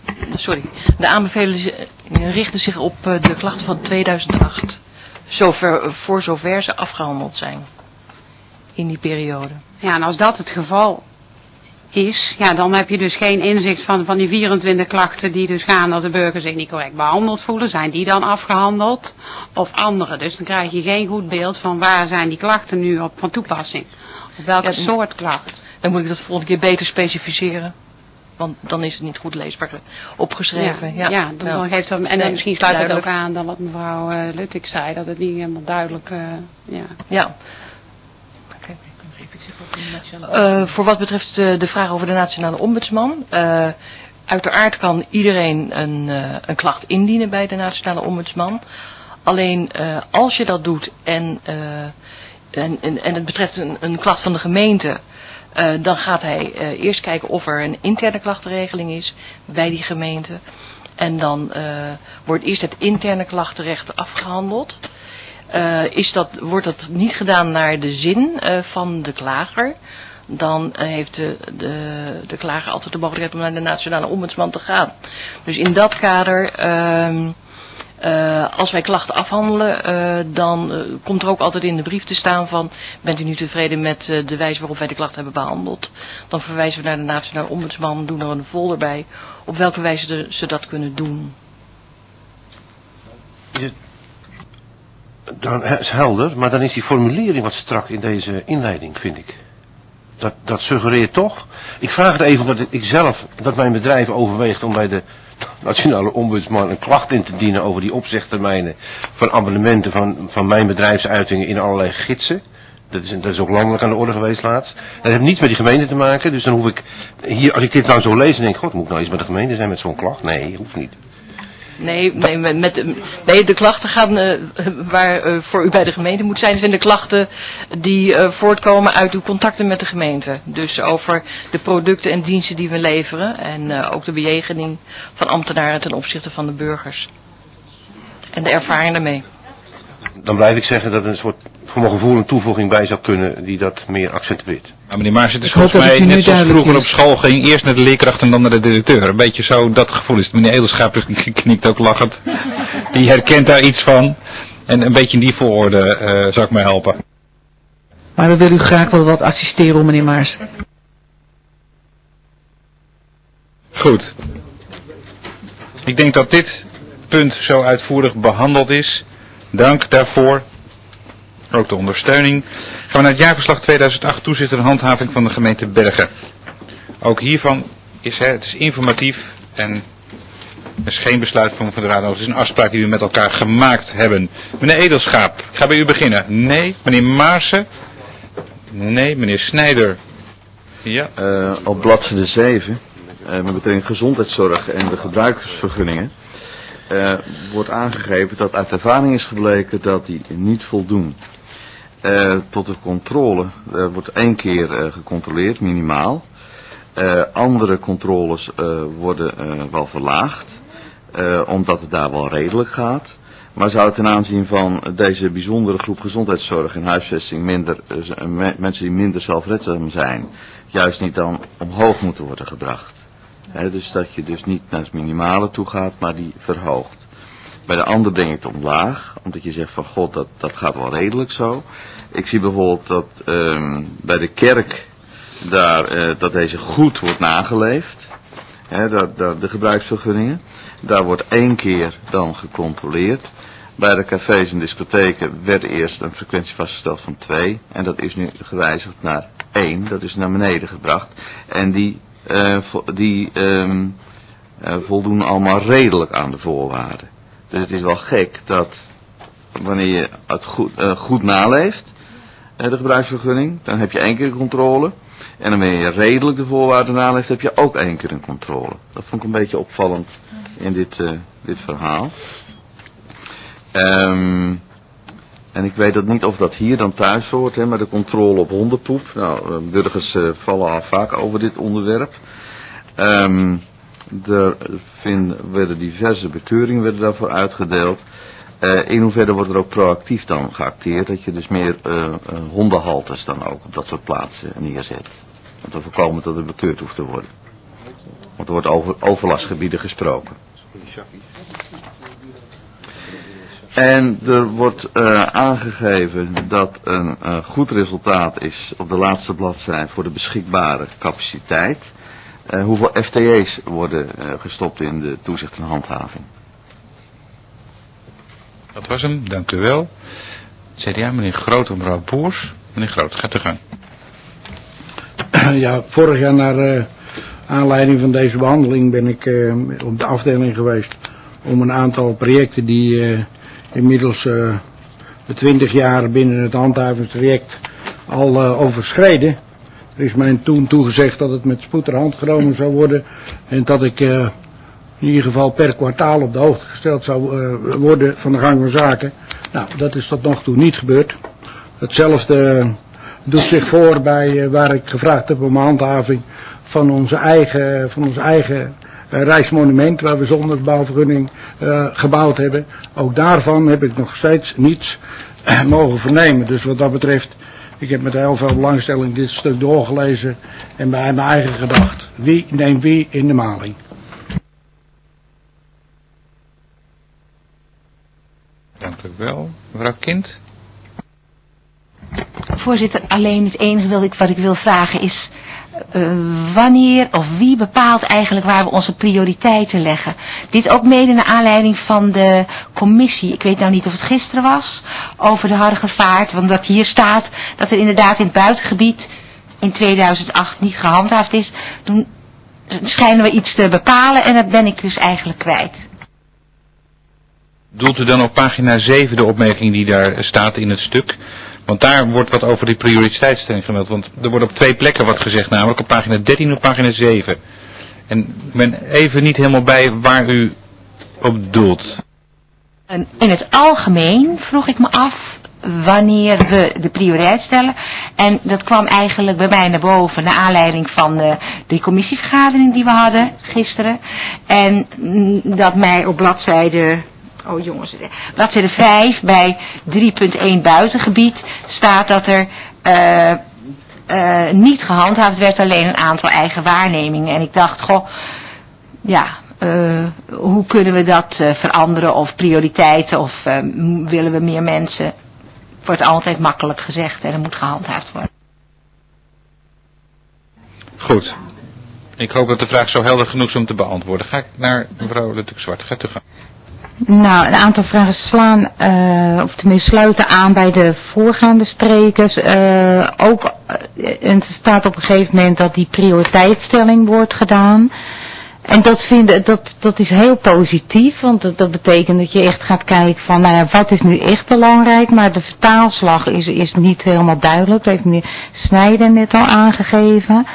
zich op de klachten van 2008. Voor zover ze afgehandeld zijn. In die periode. Ja, en als dat het geval is, ja, dan heb je dus geen inzicht van die 24 klachten die dus gaan dat de burgers zich niet correct behandeld voelen. Zijn die dan afgehandeld? Of andere? Dus dan krijg je geen goed beeld van waar zijn die klachten nu op van toepassing. Op welke soort klacht. Dan moet ik dat volgende keer beter specificeren. Want dan is het niet goed leesbaar opgeschreven. Dan geeft dat, en dan misschien sluit het ook aan dan wat mevrouw Luttig zei, dat het niet helemaal duidelijk, voor wat betreft de vraag over de Nationale Ombudsman. Uiteraard kan iedereen een klacht indienen bij de Nationale Ombudsman. Alleen als je dat doet en het betreft een klacht van de gemeente... dan gaat hij eerst kijken of er een interne klachtenregeling is bij die gemeente. En dan wordt eerst het interne klachtenrecht afgehandeld. Wordt dat niet gedaan naar de zin van de klager, dan heeft de klager altijd de mogelijkheid om naar de Nationale Ombudsman te gaan. Dus in dat kader... als wij klachten afhandelen, dan komt er ook altijd in de brief te staan van, bent u nu tevreden met de wijze waarop wij de klachten hebben behandeld? Dan verwijzen we naar de Nationale Ombudsman, doen er een folder bij, op welke wijze ze dat kunnen doen. Dat is helder, maar dan is die formulering wat strak in deze inleiding, vind ik. Dat suggereert toch. Ik vraag het even omdat ik zelf, dat mijn bedrijf overweegt om bij de nationale ombudsman een klacht in te dienen over die opzegtermijnen van abonnementen van mijn bedrijfsuitingen in allerlei gidsen. Dat is ook landelijk aan de orde geweest laatst. Dat heeft niets met die gemeente te maken, dus dan hoef ik hier, als ik dit nou zo lees, dan denk ik, god, moet ik nou eens met de gemeente zijn met zo'n klacht? Nee, hoeft niet. Nee, de klachten gaan waar voor u bij de gemeente moet zijn, zijn de klachten die voortkomen uit uw contacten met de gemeente. Dus over de producten en diensten die we leveren en ook de bejegening van ambtenaren ten opzichte van de burgers. En de ervaring daarmee. Dan blijf ik zeggen dat er een soort, voor mijn gevoel, een toevoeging bij zou kunnen die dat meer accentueert. Nou, meneer Maas, het is volgens mij net zoals vroeger op school ging, eerst naar de leerkracht en dan naar de directeur. Een beetje zo, dat gevoel is het. Meneer Edelschaap knikt ook lachend. Die herkent daar iets van. En een beetje in die volgorde zou ik mij helpen. Maar we willen u graag wel wat assisteren, meneer Maas. Goed. Ik denk dat dit punt zo uitvoerig behandeld is. Dank daarvoor. Ook de ondersteuning. Gaan we naar het jaarverslag 2008 toezicht en handhaving van de gemeente Bergen. Ook hiervan is het is informatief en er is geen besluit van de raad. Het is een afspraak die we met elkaar gemaakt hebben. Meneer Edelschaap, ik ga bij u beginnen. Nee. Meneer Maarsen? Nee. Meneer Snijder? Ja. Op bladzijde 7, met betrekking tot gezondheidszorg en de gebruikersvergunningen, wordt aangegeven dat uit ervaring is gebleken dat die niet voldoen. Tot de controle wordt 1 keer gecontroleerd, minimaal. Andere controles worden wel verlaagd, omdat het daar wel redelijk gaat. Maar zou ten aanzien van deze bijzondere groep gezondheidszorg en huisvesting mensen die minder zelfredzaam zijn, juist niet dan omhoog moeten worden gebracht. Dus dat je dus niet naar het minimale toe gaat, maar die verhoogt. Bij de ander breng ik het omlaag, omdat je zegt van god, dat gaat wel redelijk zo. Ik zie bijvoorbeeld dat bij de kerk dat deze goed wordt nageleefd. De gebruiksvergunningen. Daar wordt 1 keer dan gecontroleerd. Bij de cafés en discotheken werd eerst een frequentie vastgesteld van 2. En dat is nu gewijzigd naar 1. Dat is naar beneden gebracht. En die voldoen allemaal redelijk aan de voorwaarden. Dus het is wel gek dat wanneer je het goed naleeft, de gebruiksvergunning, dan heb je 1 keer een controle. En dan wanneer je redelijk de voorwaarden naleeft, heb je ook 1 keer een controle. Dat vond ik een beetje opvallend in dit verhaal. En ik weet dat niet of dat hier dan thuis hoort, maar de controle op hondenpoep. Nou, burgers vallen al vaak over dit onderwerp. Er werden diverse bekeuringen daarvoor uitgedeeld. In hoeverre wordt er ook proactief dan geacteerd, dat je dus meer hondenhalters dan ook op dat soort plaatsen neerzet. Om te voorkomen dat er bekeurd hoeft te worden. Want er wordt over overlastgebieden gesproken. En er wordt aangegeven dat een goed resultaat is op de laatste bladzijde voor de beschikbare capaciteit. Hoeveel FTE's worden gestopt in de toezicht en handhaving? Dat was hem, dank u wel. CDA, meneer Groot en mevrouw Boers. Meneer Groot, gaat u gang. Ja, vorig jaar naar aanleiding van deze behandeling ben ik op de afdeling geweest om een aantal projecten die inmiddels de 20 jaar binnen het handhavingstraject al overschreden. Er is mij toen toegezegd dat het met spoed ter hand genomen zou worden en dat ik in ieder geval per kwartaal op de hoogte gesteld zou worden van de gang van zaken. Nou, dat is tot nog toe niet gebeurd. Hetzelfde doet zich voor bij waar ik gevraagd heb om handhaving van onze eigen Rijksmonument, waar we zonder bouwvergunning gebouwd hebben. Ook daarvan heb ik nog steeds niets mogen vernemen. Dus wat dat betreft, ik heb met heel veel belangstelling dit stuk doorgelezen en bij mijn eigen gedacht. Wie neemt wie in de maling? Dank u wel. Mevrouw Kind. Voorzitter, alleen het enige wat ik wil vragen is wanneer of wie bepaalt eigenlijk waar we onze prioriteiten leggen. Dit ook mede naar aanleiding van de commissie. Ik weet nou niet of het gisteren was over de Harregevaart, want dat hier staat dat er inderdaad in het buitengebied in 2008 niet gehandhaafd is. Toen schijnen we iets te bepalen en dat ben ik dus eigenlijk kwijt. Doelt u dan op pagina 7 de opmerking die daar staat in het stuk? Want daar wordt wat over die prioriteitsstelling gemeld. Want er wordt op 2 plekken wat gezegd, namelijk op pagina 13 en op pagina 7. En ik ben even niet helemaal bij waar u op doelt. In het algemeen vroeg ik me af wanneer we de prioriteit stellen. En dat kwam eigenlijk bij mij naar boven naar aanleiding van de commissievergadering die we hadden gisteren. En dat mij op bladzijde 5 bij 3.1 buitengebied staat dat er niet gehandhaafd werd, alleen een aantal eigen waarnemingen. En ik dacht, hoe kunnen we dat veranderen of prioriteiten of willen we meer mensen? Wordt altijd makkelijk gezegd en er moet gehandhaafd worden. Goed. Ik hoop dat de vraag zo helder genoeg is om te beantwoorden. Ga ik naar mevrouw Luttink-Zwart. Gaat u gaan. Nou, een aantal vragen slaan, of tenminste sluiten aan bij de voorgaande sprekers. Ook, er staat op een gegeven moment dat die prioriteitsstelling wordt gedaan. En dat is heel positief, want dat betekent dat je echt gaat kijken van, nou ja, wat is nu echt belangrijk, maar de vertaalslag is niet helemaal duidelijk. Dat heeft meneer Snijder net al aangegeven.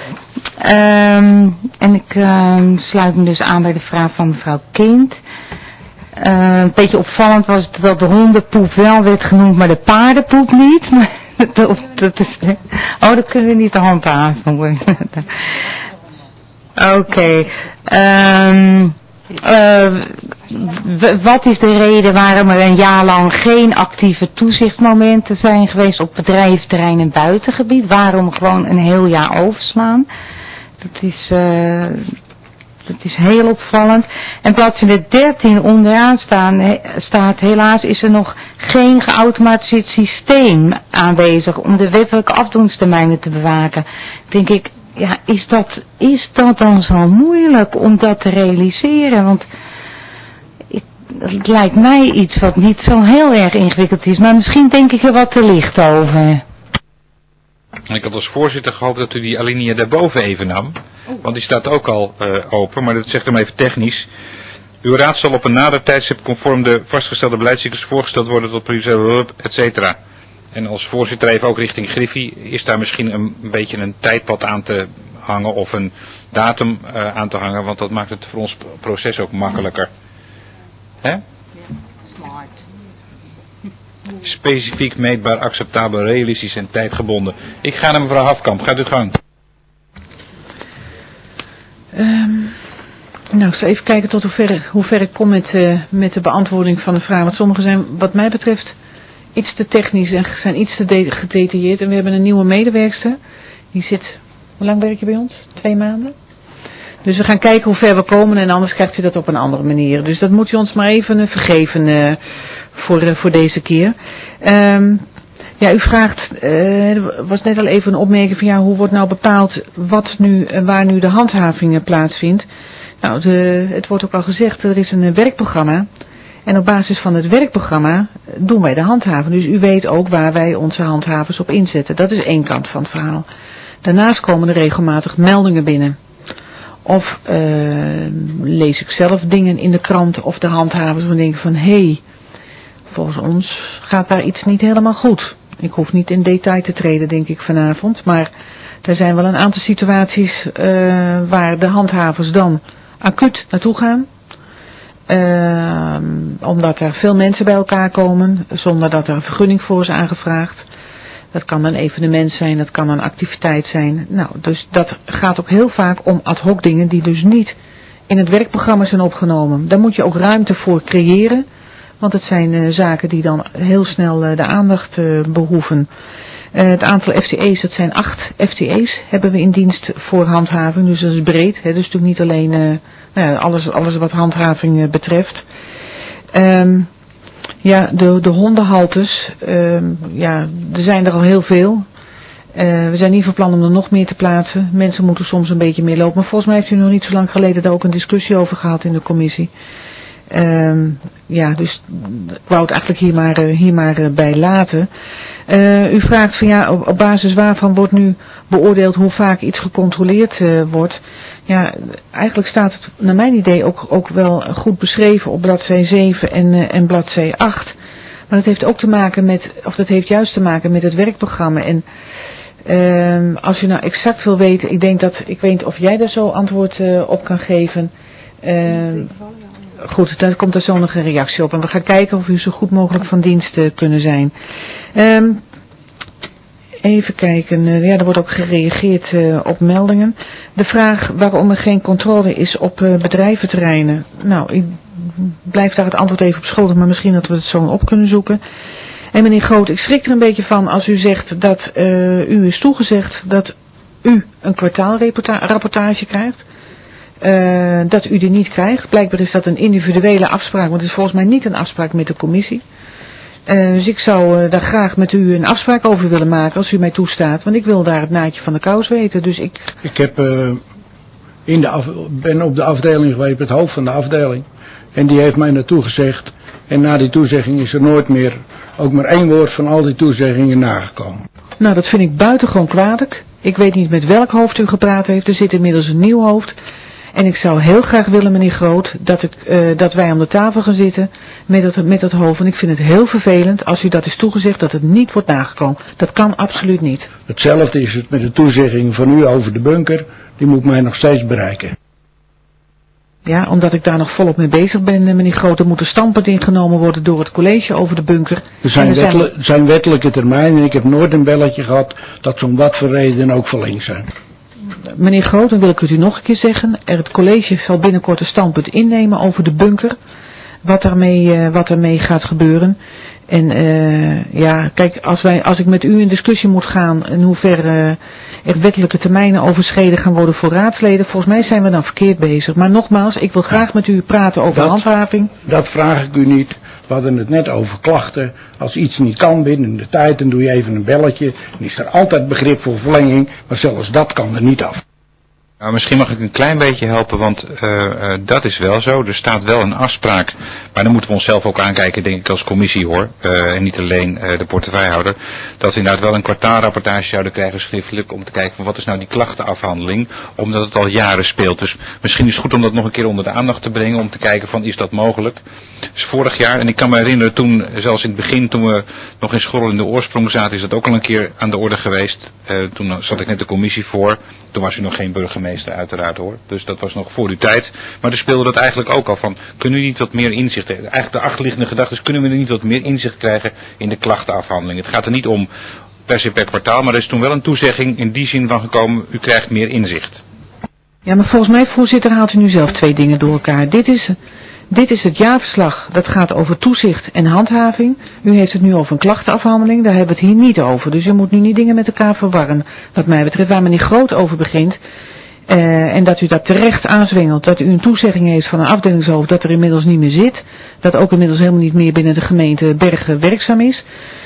En ik sluit me dus aan bij de vraag van mevrouw Kind. Een beetje opvallend was dat de hondenpoep wel werd genoemd, maar de paardenpoep niet. Dat kunnen we niet de hand aan. Oké. Wat is de reden waarom er een jaar lang geen actieve toezichtmomenten zijn geweest op bedrijventerrein en buitengebied? Waarom gewoon een heel jaar overslaan? Dat is heel opvallend. En bladzijde 13 onderaan staat, helaas is er nog geen geautomatiseerd systeem aanwezig om de wettelijke afdoenstermijnen te bewaken. Denk ik, ja, is dat dan zo moeilijk om dat te realiseren? Want het lijkt mij iets wat niet zo heel erg ingewikkeld is, maar misschien denk ik er wat te licht over. Ik had als voorzitter gehoopt dat u die alinea daarboven even nam. Want die staat ook al open, maar dat zegt hem even technisch. Uw raad zal op een nader tijdstip conform de vastgestelde beleidscyclus voorgesteld worden tot prioriteit, et cetera. En als voorzitter even ook richting Griffie, is daar misschien een beetje een tijdpad aan te hangen of een datum aan te hangen, want dat maakt het voor ons proces ook makkelijker. Hè? Specifiek, meetbaar, acceptabel, realistisch en tijdgebonden. Ik ga naar mevrouw Hafkamp. Gaat uw gang. Nou, ik zal even kijken tot hoe ver ik kom met de beantwoording van de vraag. Want sommige zijn wat mij betreft iets te technisch en zijn iets te gedetailleerd. En we hebben een nieuwe medewerkster. Die zit, hoe lang werk je bij ons? 2 maanden? Dus we gaan kijken hoe ver we komen en anders krijgt u dat op een andere manier. Dus dat moet u ons maar even vergeven voor deze keer. Ja, u vraagt, er was net al even een opmerking van hoe wordt nou bepaald waar nu de handhaving plaatsvindt. Nou, het wordt ook al gezegd, er is een werkprogramma. En op basis van het werkprogramma doen wij de handhaving. Dus u weet ook waar wij onze handhavers op inzetten. Dat is één kant van het verhaal. Daarnaast komen er regelmatig meldingen binnen. Of lees ik zelf dingen in de krant of de handhavers van denken van volgens ons gaat daar iets niet helemaal goed. Ik hoef niet in detail te treden, denk ik vanavond. Maar er zijn wel een aantal situaties waar de handhavers dan acuut naartoe gaan. Omdat er veel mensen bij elkaar komen, zonder dat er een vergunning voor is aangevraagd. Dat kan een evenement zijn, dat kan een activiteit zijn. Nou, dus dat gaat ook heel vaak om ad hoc dingen die dus niet in het werkprogramma zijn opgenomen. Daar moet je ook ruimte voor creëren, want het zijn zaken die dan heel snel de aandacht behoeven. Het aantal FTE's, dat zijn 8 FTE's hebben we in dienst voor handhaving, dus dat is breed. Hè, dus natuurlijk niet alleen alles wat handhaving betreft. Ja, de hondenhaltes, er zijn er al heel veel. We zijn niet van plan om er nog meer te plaatsen. Mensen moeten soms een beetje meer lopen. Maar volgens mij heeft u nog niet zo lang geleden daar ook een discussie over gehad in de commissie. Ja, dus ik wou het eigenlijk hier maar bij laten. U vraagt van ja, op basis waarvan wordt nu beoordeeld hoe vaak iets gecontroleerd wordt. Ja, eigenlijk staat het naar mijn idee ook wel goed beschreven op bladzij 7 en bladzij 8. Maar dat heeft ook te maken met, of dat heeft juist te maken met het werkprogramma. En als u nou exact wil weten, ik weet niet of jij daar zo antwoord op kan geven. Goed, daar komt er zo nog een reactie op. En we gaan kijken of u zo goed mogelijk van dienst kunnen zijn. Even kijken, ja, er wordt ook gereageerd op meldingen. De vraag waarom er geen controle is op bedrijventerreinen. Nou, ik blijf daar het antwoord even op schuldig, maar misschien dat we het zo op kunnen zoeken. En meneer Groot, ik schrik er een beetje van als u zegt dat u is toegezegd dat u een kwartaalrapportage krijgt. Dat u die niet krijgt. Blijkbaar is dat een individuele afspraak, want het is volgens mij niet een afspraak met de commissie. Dus ik zou daar graag met u een afspraak over willen maken als u mij toestaat, want ik wil daar het naadje van de kous weten. Dus ik heb ben op de afdeling geweest, het hoofd van de afdeling, en die heeft mij naartoe gezegd. En na die toezegging is er nooit meer, ook maar één woord van al die toezeggingen nagekomen. Nou, dat vind ik buitengewoon kwalijk. Ik weet niet met welk hoofd u gepraat heeft. Er zit inmiddels een nieuw hoofd. En ik zou heel graag willen, meneer Groot, dat wij aan de tafel gaan zitten met dat hoofd. En ik vind het heel vervelend als u dat is toegezegd dat het niet wordt nagekomen. Dat kan absoluut niet. Hetzelfde is het met de toezegging van u over de bunker. Die moet mij nog steeds bereiken. Ja, omdat ik daar nog volop mee bezig ben, meneer Groot. Er moet een standpunt ingenomen worden door het college over de bunker. Er zijn wettelijke termijnen en ik heb nooit een belletje gehad dat zo'n wat voor reden ook verlengd zijn. Meneer Groot, dan wil ik het u nog een keer zeggen. Het college zal binnenkort een standpunt innemen over de bunker. Wat ermee gaat gebeuren. En ja, kijk, als ik met u in discussie moet gaan in hoeverre er wettelijke termijnen overschreden gaan worden voor raadsleden, volgens mij zijn we dan verkeerd bezig. Maar nogmaals, ik wil graag met u praten over handhaving. Dat vraag ik u niet. We hadden het net over klachten. Als iets niet kan binnen de tijd, dan doe je even een belletje. Dan is er altijd begrip voor verlenging, maar zelfs dat kan er niet af. Nou, misschien mag ik een klein beetje helpen, want dat is wel zo. Er staat wel een afspraak, maar dan moeten we onszelf ook aankijken, denk ik, als commissie hoor. En niet alleen de portefeuillehouder. Dat we inderdaad wel een kwartaalrapportage zouden krijgen schriftelijk om te kijken van wat is nou die klachtenafhandeling. Omdat het al jaren speelt. Dus misschien is het goed om dat nog een keer onder de aandacht te brengen. Om te kijken van is dat mogelijk. Dus vorig jaar, en ik kan me herinneren toen, zelfs in het begin toen we nog in Schorrel in de oorsprong zaten, is dat ook al een keer aan de orde geweest. Toen zat ik net de commissie voor. Toen was u nog geen burgemeester uiteraard hoor. Dus dat was nog voor uw tijd. Maar toen speelde dat eigenlijk ook al van, kunnen we niet wat meer inzicht, eigenlijk de achterliggende gedachte is, kunnen we niet wat meer inzicht krijgen in de klachtenafhandeling. Het gaat er niet om per se per kwartaal, maar er is toen wel een toezegging in die zin van gekomen, u krijgt meer inzicht. Ja, maar volgens mij, voorzitter, haalt u nu zelf twee dingen door elkaar. Dit is het jaarverslag, dat gaat over toezicht en handhaving. U heeft het nu over een klachtenafhandeling, daar hebben we het hier niet over. Dus u moet nu niet dingen met elkaar verwarren. Wat mij betreft, waar meneer Groot over begint, en dat u dat terecht aanzwengelt, dat u een toezegging heeft van een afdelingshoofd dat er inmiddels niet meer zit. Dat ook inmiddels helemaal niet meer binnen de gemeente Bergen werkzaam is.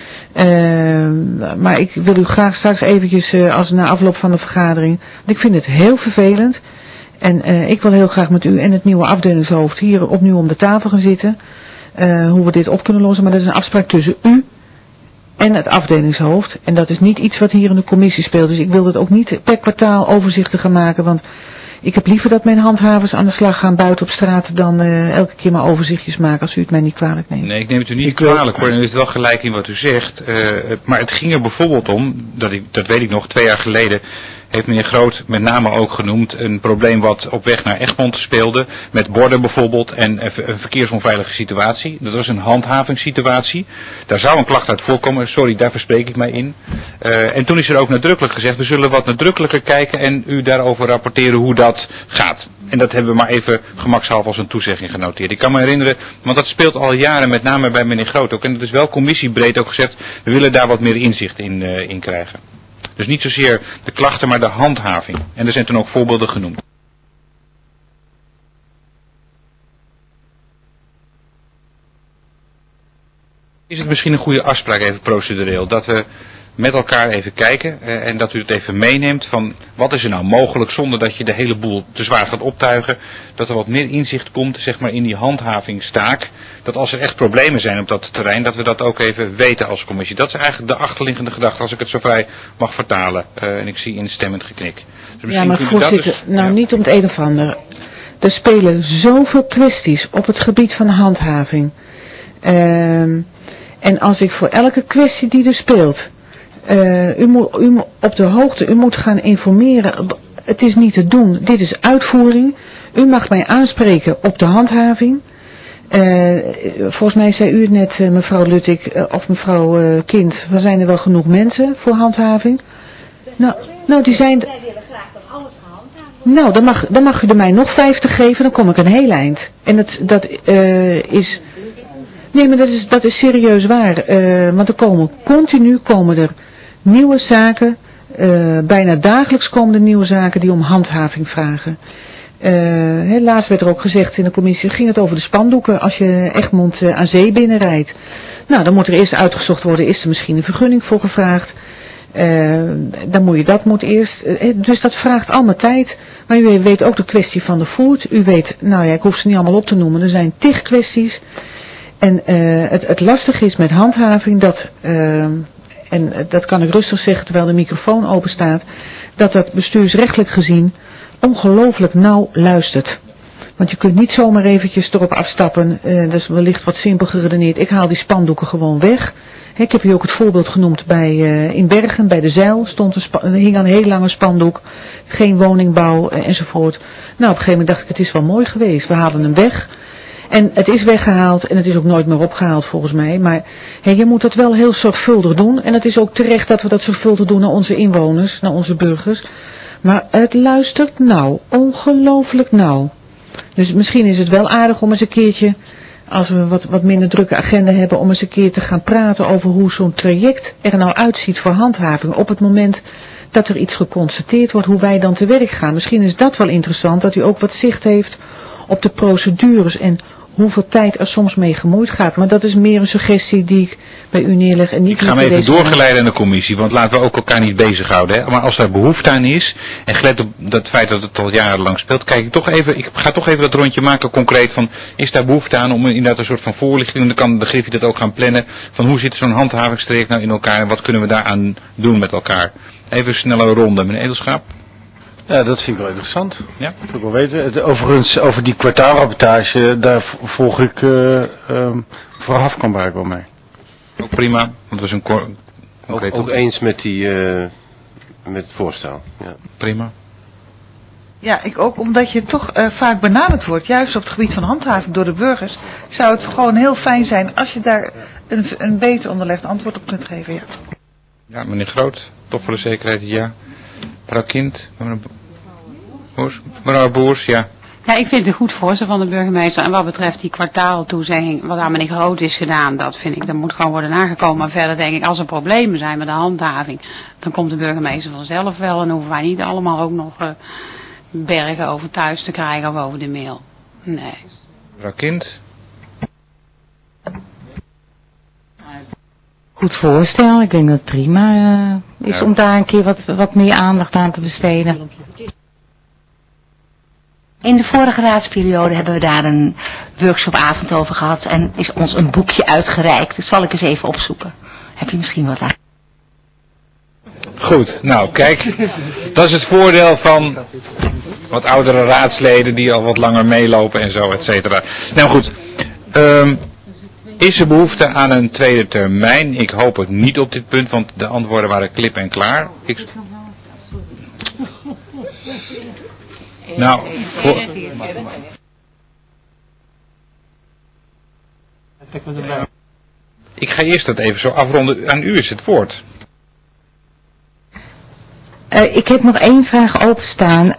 Maar ik wil u graag straks eventjes, als na afloop van de vergadering, want ik vind het heel vervelend. En ik wil heel graag met u en het nieuwe afdelingshoofd hier opnieuw om de tafel gaan zitten. Hoe we dit op kunnen lossen. Maar dat is een afspraak tussen u en het afdelingshoofd. En dat is niet iets wat hier in de commissie speelt. Dus ik wil dat ook niet per kwartaal overzichten gaan maken. Want ik heb liever dat mijn handhavers aan de slag gaan buiten op straat dan elke keer maar overzichtjes maken als u het mij niet kwalijk neemt. Nee, ik neem het u niet kwalijk hoor. U heeft wel gelijk in wat u zegt. Maar het ging er bijvoorbeeld om, dat weet ik nog, 2 jaar geleden heeft meneer Groot met name ook genoemd een probleem wat op weg naar Egmond speelde. Met borden bijvoorbeeld en een verkeersonveilige situatie. Dat was een handhavingssituatie. Daar zou een klacht uit voorkomen. Sorry, daar verspreek ik mij in. En toen is er ook nadrukkelijk gezegd, we zullen wat nadrukkelijker kijken en u daarover rapporteren hoe dat gaat. En dat hebben we maar even gemakshalve als een toezegging genoteerd. Ik kan me herinneren, want dat speelt al jaren met name bij meneer Groot ook. En het is wel commissiebreed ook gezegd, we willen daar wat meer inzicht in krijgen. Dus niet zozeer de klachten, maar de handhaving. En er zijn toen ook voorbeelden genoemd. Is het misschien een goede afspraak, even procedureel, dat we met elkaar even kijken en dat u het even meeneemt van wat is er nou mogelijk zonder dat je de hele boel te zwaar gaat optuigen. Dat er wat meer inzicht komt zeg maar in die handhavingstaak. Dat als er echt problemen zijn op dat terrein, dat we dat ook even weten als commissie. Dat is eigenlijk de achterliggende gedachte als ik het zo vrij mag vertalen. En ik zie instemmend geknik. Dus ja, maar voorzitter, niet om het een of ander. Er spelen zoveel kwesties op het gebied van handhaving. En als ik voor elke kwestie die er speelt, u moet op de hoogte, u moet gaan informeren. Het is niet te doen, dit is uitvoering. U mag mij aanspreken op de handhaving. Volgens mij zei u het net, mevrouw Luttig of mevrouw Kind, er zijn er wel genoeg mensen voor handhaving. Nou, die zijn... Nou, dan mag u er mij nog 50 geven, dan kom ik een heel eind. En dat is... Nee, maar dat is serieus waar. Want er komen continu nieuwe zaken. Bijna dagelijks komen er nieuwe zaken die om handhaving vragen. Laatst werd er ook gezegd in de commissie, ging het over de spandoeken als je Egmond aan zee binnenrijdt. Nou, dan moet er eerst uitgezocht worden, is er misschien een vergunning voor gevraagd. Dat moet eerst. Dus dat vraagt allemaal tijd. Maar u weet ook de kwestie van de voert. U weet, nou ja, ik hoef ze niet allemaal op te noemen. Er zijn 10 kwesties. En het lastige is met handhaving dat, en dat kan ik rustig zeggen terwijl de microfoon open staat, dat bestuursrechtelijk gezien ongelooflijk nauw luistert. Want je kunt niet zomaar eventjes erop afstappen. Dat is wellicht wat simpel geredeneerd. Ik haal die spandoeken gewoon weg. Ik heb hier ook het voorbeeld genoemd in Bergen, bij de Zijl, hing een heel lange spandoek, geen woningbouw enzovoort. Nou, op een gegeven moment dacht ik, het is wel mooi geweest, we halen hem weg. En het is weggehaald en het is ook nooit meer opgehaald volgens mij. Maar je moet dat wel heel zorgvuldig doen. En het is ook terecht dat we dat zorgvuldig doen naar onze inwoners, naar onze burgers. Maar het luistert nauw, ongelooflijk nauw. Dus misschien is het wel aardig om eens een keertje, als we wat minder drukke agenda hebben, om eens een keer te gaan praten over hoe zo'n traject er nou uitziet voor handhaving. Op het moment dat er iets geconstateerd wordt, hoe wij dan te werk gaan. Misschien is dat wel interessant, dat u ook wat zicht heeft op de procedures en hoeveel tijd er soms mee gemoeid gaat. Maar dat is meer een suggestie die ik bij u neerleg. En niet ik ga hem even doorgeleiden aan de commissie, want laten we ook elkaar niet bezighouden. Hè? Maar als er behoefte aan is, en gelet op dat feit dat het al jarenlang speelt, ik ga toch even dat rondje maken concreet van, is daar behoefte aan om inderdaad een soort van voorlichting, dan kan de Griffie dat ook gaan plannen, van hoe zit zo'n handhavingstraject nou in elkaar en wat kunnen we daaraan doen met elkaar. Even een snelle ronde, meneer Edelschaap. Ja, dat vind ik wel interessant. Ja. Dat wil ik wel weten. Overigens, over die kwartaalrapportage, daar volg ik vooraf kan bij wel mee. Ook prima, want het was een concreet... Ook eens met met het voorstel. Ja. Prima. Ja, ik ook, omdat je toch vaak benaderd wordt, juist op het gebied van handhaving door de burgers, zou het gewoon heel fijn zijn als je daar een beter onderlegd antwoord op kunt geven. Ja, ja, meneer Groot, toch voor de zekerheid, ja. Mevrouw Kind, mevrouw Boers, ja. Ja, ik vind het een goed voorstel van de burgemeester. En wat betreft die kwartaaltoezegging, wat aan meneer Groot is gedaan, dat vind ik, dat moet gewoon worden nagekomen. Maar verder denk ik, als er problemen zijn met de handhaving, dan komt de burgemeester vanzelf wel. En hoeven wij niet allemaal ook nog bergen over thuis te krijgen of over de mail. Nee. Mevrouw Kind. Goed voorstel, ik denk dat het prima is om daar een keer wat meer aandacht aan te besteden. In de vorige raadsperiode hebben we daar een workshopavond over gehad en is ons een boekje uitgereikt. Dat zal ik eens even opzoeken. Heb je misschien wat aan? Goed, nou kijk, dat is het voordeel van wat oudere raadsleden die al wat langer meelopen en zo, et cetera. Nou goed, is er behoefte aan een tweede termijn? Ik hoop het niet op dit punt, want de antwoorden waren klip en klaar. Ik ga eerst dat even zo afronden. Aan u is het woord. Ik heb nog 1 vraag openstaan.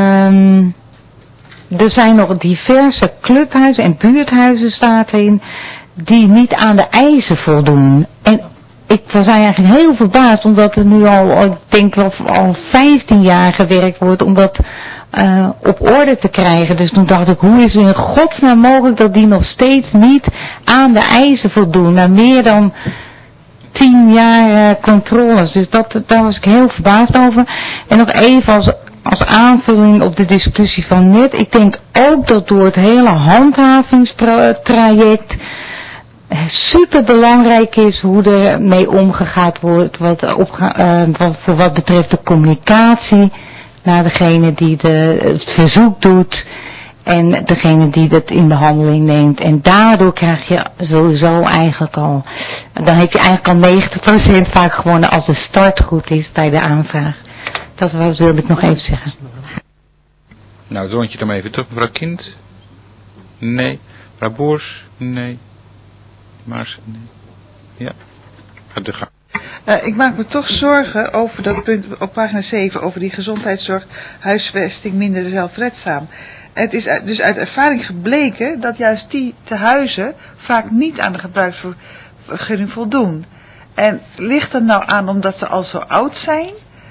Er zijn nog diverse clubhuizen en buurthuizen, staat erin, die niet aan de eisen voldoen. En we zijn eigenlijk heel verbaasd, omdat er nu ik denk wel al 15 jaar gewerkt wordt om dat op orde te krijgen. Dus toen dacht ik, hoe is het in godsnaam mogelijk dat die nog steeds niet aan de eisen voldoen? Na meer dan 10 jaar controles. Dus daar was ik heel verbaasd over. En nog even als aanvulling op de discussie van net. Ik denk ook dat door het hele handhavingstraject super belangrijk is hoe er mee omgegaan wordt voor wat betreft de communicatie naar degene die het verzoek doet en degene die dat in behandeling neemt. En daardoor krijg je sowieso eigenlijk dan heb je eigenlijk al 90% vaak gewonnen als de start goed is bij de aanvraag. Dat wilde ik nog even zeggen. Nou, het rondje dan maar even terug. Mevrouw Kind? Nee. Mevrouw Boers? Nee. Maars? Nee. Ja. Gaat de gang. Ik maak me toch zorgen over dat punt op pagina 7, over die gezondheidszorg, huisvesting, minder zelfredzaam. Het is dus uit ervaring gebleken dat juist die tehuizen vaak niet aan de gebruiksvergunning voldoen. En ligt dat nou aan omdat ze al zo oud zijn?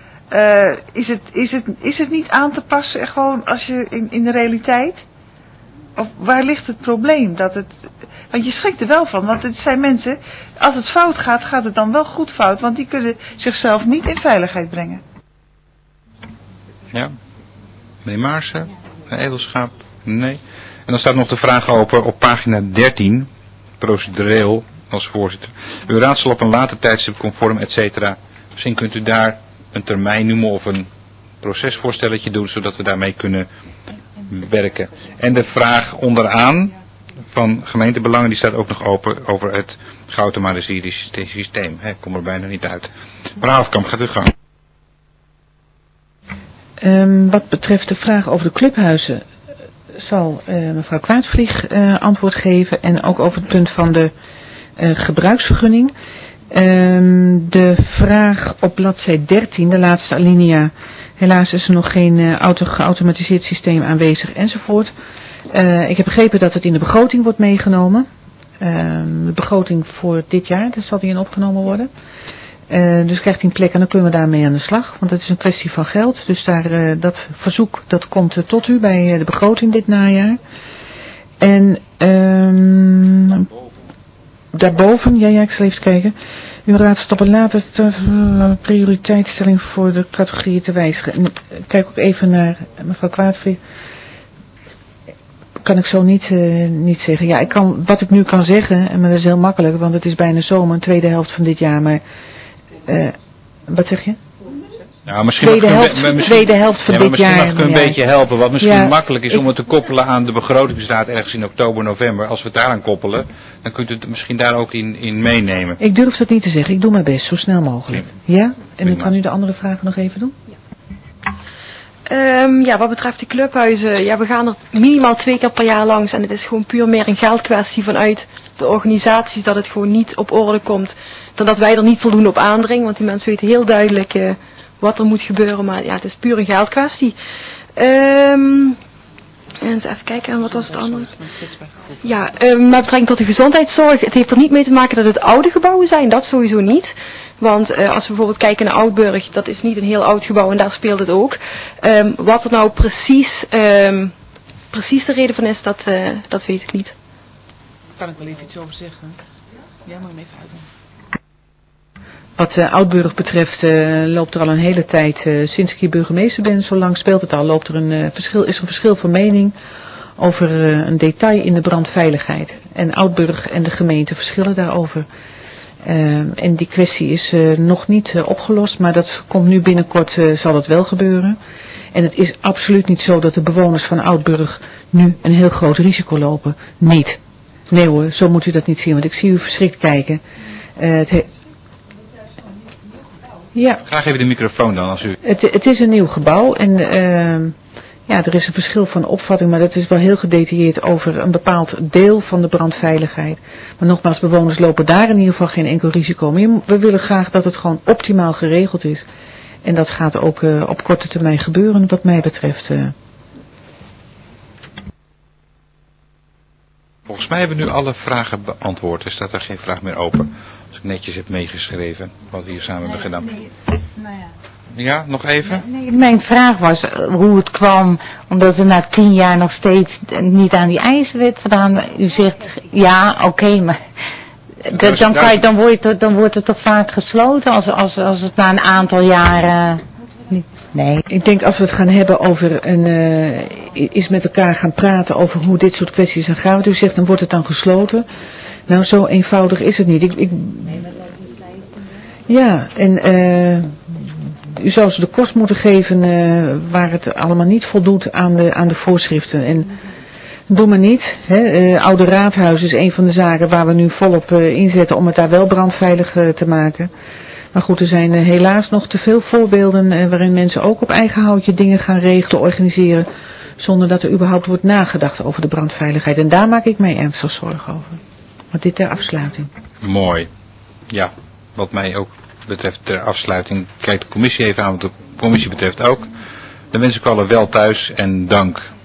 Is het niet aan te passen gewoon als je in de realiteit? Of waar ligt het probleem? Want je schrikt er wel van, want het zijn mensen, als het fout gaat, gaat het dan wel goed fout, want die kunnen zichzelf niet in veiligheid brengen. Ja. Meneer Maarsen? Edelschaap? Nee. En dan staat nog de vraag open op pagina 13, procedureel als voorzitter. Uw raadsel op een later tijdstip conform, et cetera. Misschien kunt u daar een termijn noemen of een procesvoorstelletje doen, zodat we daarmee kunnen werken. En de vraag onderaan van gemeentebelangen, die staat ook nog open over het geautomatiseerde systeem. Ik kom er bijna niet uit. Mevrouw Hafkamp, gaat u gang. Wat betreft de vraag over de clubhuizen zal mevrouw Kwaadvlieg antwoord geven. En ook over het punt van de gebruiksvergunning. De vraag op bladzijde 13, de laatste alinea. Helaas is er nog geen geautomatiseerd systeem aanwezig enzovoort. Ik heb begrepen dat het in de begroting wordt meegenomen. De begroting voor dit jaar, daar zal die in opgenomen worden. Dus krijgt hij een plek en dan kunnen we daarmee aan de slag. Want het is een kwestie van geld. Dus dat verzoek dat komt tot u bij de begroting dit najaar. En daarboven, ja, ik zal even kijken. U raadt op een later prioriteitsstelling voor de categorieën te wijzigen. Kijk ook even naar mevrouw Kwaadvlieg. Kan ik zo niet zeggen. Ja, wat ik nu kan zeggen, maar dat is heel makkelijk, want het is bijna zomer, tweede helft van dit jaar. Maar wat zeg je? Nou, misschien tweede helft van dit jaar. Misschien mag ik u een beetje helpen. Wat misschien makkelijk is om het te koppelen aan de begroting, die staat ergens in oktober, november. Als we het daaraan koppelen, dan kunt u het misschien daar ook in meenemen. Ik durf dat niet te zeggen. Ik doe mijn best, zo snel mogelijk. Ja? En dan kan u de andere vragen nog even doen? Ja, wat betreft de clubhuizen, ja, we gaan er minimaal 2 keer per jaar langs en het is gewoon puur meer een geldkwestie vanuit de organisaties dat het gewoon niet op orde komt, dan dat wij er niet voldoende op aandringen, want die mensen weten heel duidelijk wat er moet gebeuren, maar ja, het is puur een geldkwestie. En eens even kijken, en wat was het andere? Ja, met betrekking tot de gezondheidszorg, het heeft er niet mee te maken dat het oude gebouwen zijn, dat sowieso niet. Want als we bijvoorbeeld kijken naar Oudburg, dat is niet een heel oud gebouw en daar speelt het ook. Wat er nou precies de reden van is, dat weet ik niet. Kan ik wel even iets over zeggen? Ja, moet je even uitleggen. Wat Oudburg betreft loopt er al een hele tijd, sinds ik hier burgemeester ben, zo lang speelt het al, is er een verschil van mening over een detail in de brandveiligheid. En Oudburg en de gemeente verschillen daarover. En die kwestie is nog niet opgelost, maar dat komt nu binnenkort, zal dat wel gebeuren. En het is absoluut niet zo dat de bewoners van Oudburg nu een heel groot risico lopen. Niet. Nee hoor, zo moet u dat niet zien, want ik zie u verschrikt kijken. Ja. Graag even de microfoon dan, als u... Het is een nieuw gebouw en ja, er is een verschil van opvatting, maar dat is wel heel gedetailleerd over een bepaald deel van de brandveiligheid. Maar nogmaals, bewoners lopen daar in ieder geval geen enkel risico. Maar we willen graag dat het gewoon optimaal geregeld is. En dat gaat ook op korte termijn gebeuren, wat mij betreft. Volgens mij hebben we nu alle vragen beantwoord. Er staat er geen vraag meer open. Als ik netjes heb meegeschreven wat we hier samen hebben gedaan. Nou ja. Ja, nog even? Nee, mijn vraag was hoe het kwam, omdat we na 10 jaar nog steeds niet aan die eisen werd gedaan. U zegt, ja, oké, maar Dan wordt het toch vaak gesloten als het na een aantal jaren... Nee. Ik denk als we het gaan hebben over is met elkaar gaan praten over hoe dit soort kwesties gaan gaan. Wat u zegt, dan wordt het dan gesloten. Nou, zo eenvoudig is het niet. Ja, en u zou ze de kost moeten geven waar het allemaal niet voldoet aan de voorschriften. En doe maar niet. Oude Raadhuis is een van de zaken waar we nu volop inzetten om het daar wel brandveilig te maken. Maar goed, er zijn helaas nog te veel voorbeelden waarin mensen ook op eigen houtje dingen gaan regelen, organiseren, zonder dat er überhaupt wordt nagedacht over de brandveiligheid. En daar maak ik mij ernstig zorgen over. Maar dit ter afsluiting. Mooi. Ja, wat mij ook betreft ter afsluiting, kijkt de commissie even aan wat de commissie betreft ook. Dan wens ik allen wel thuis en dank.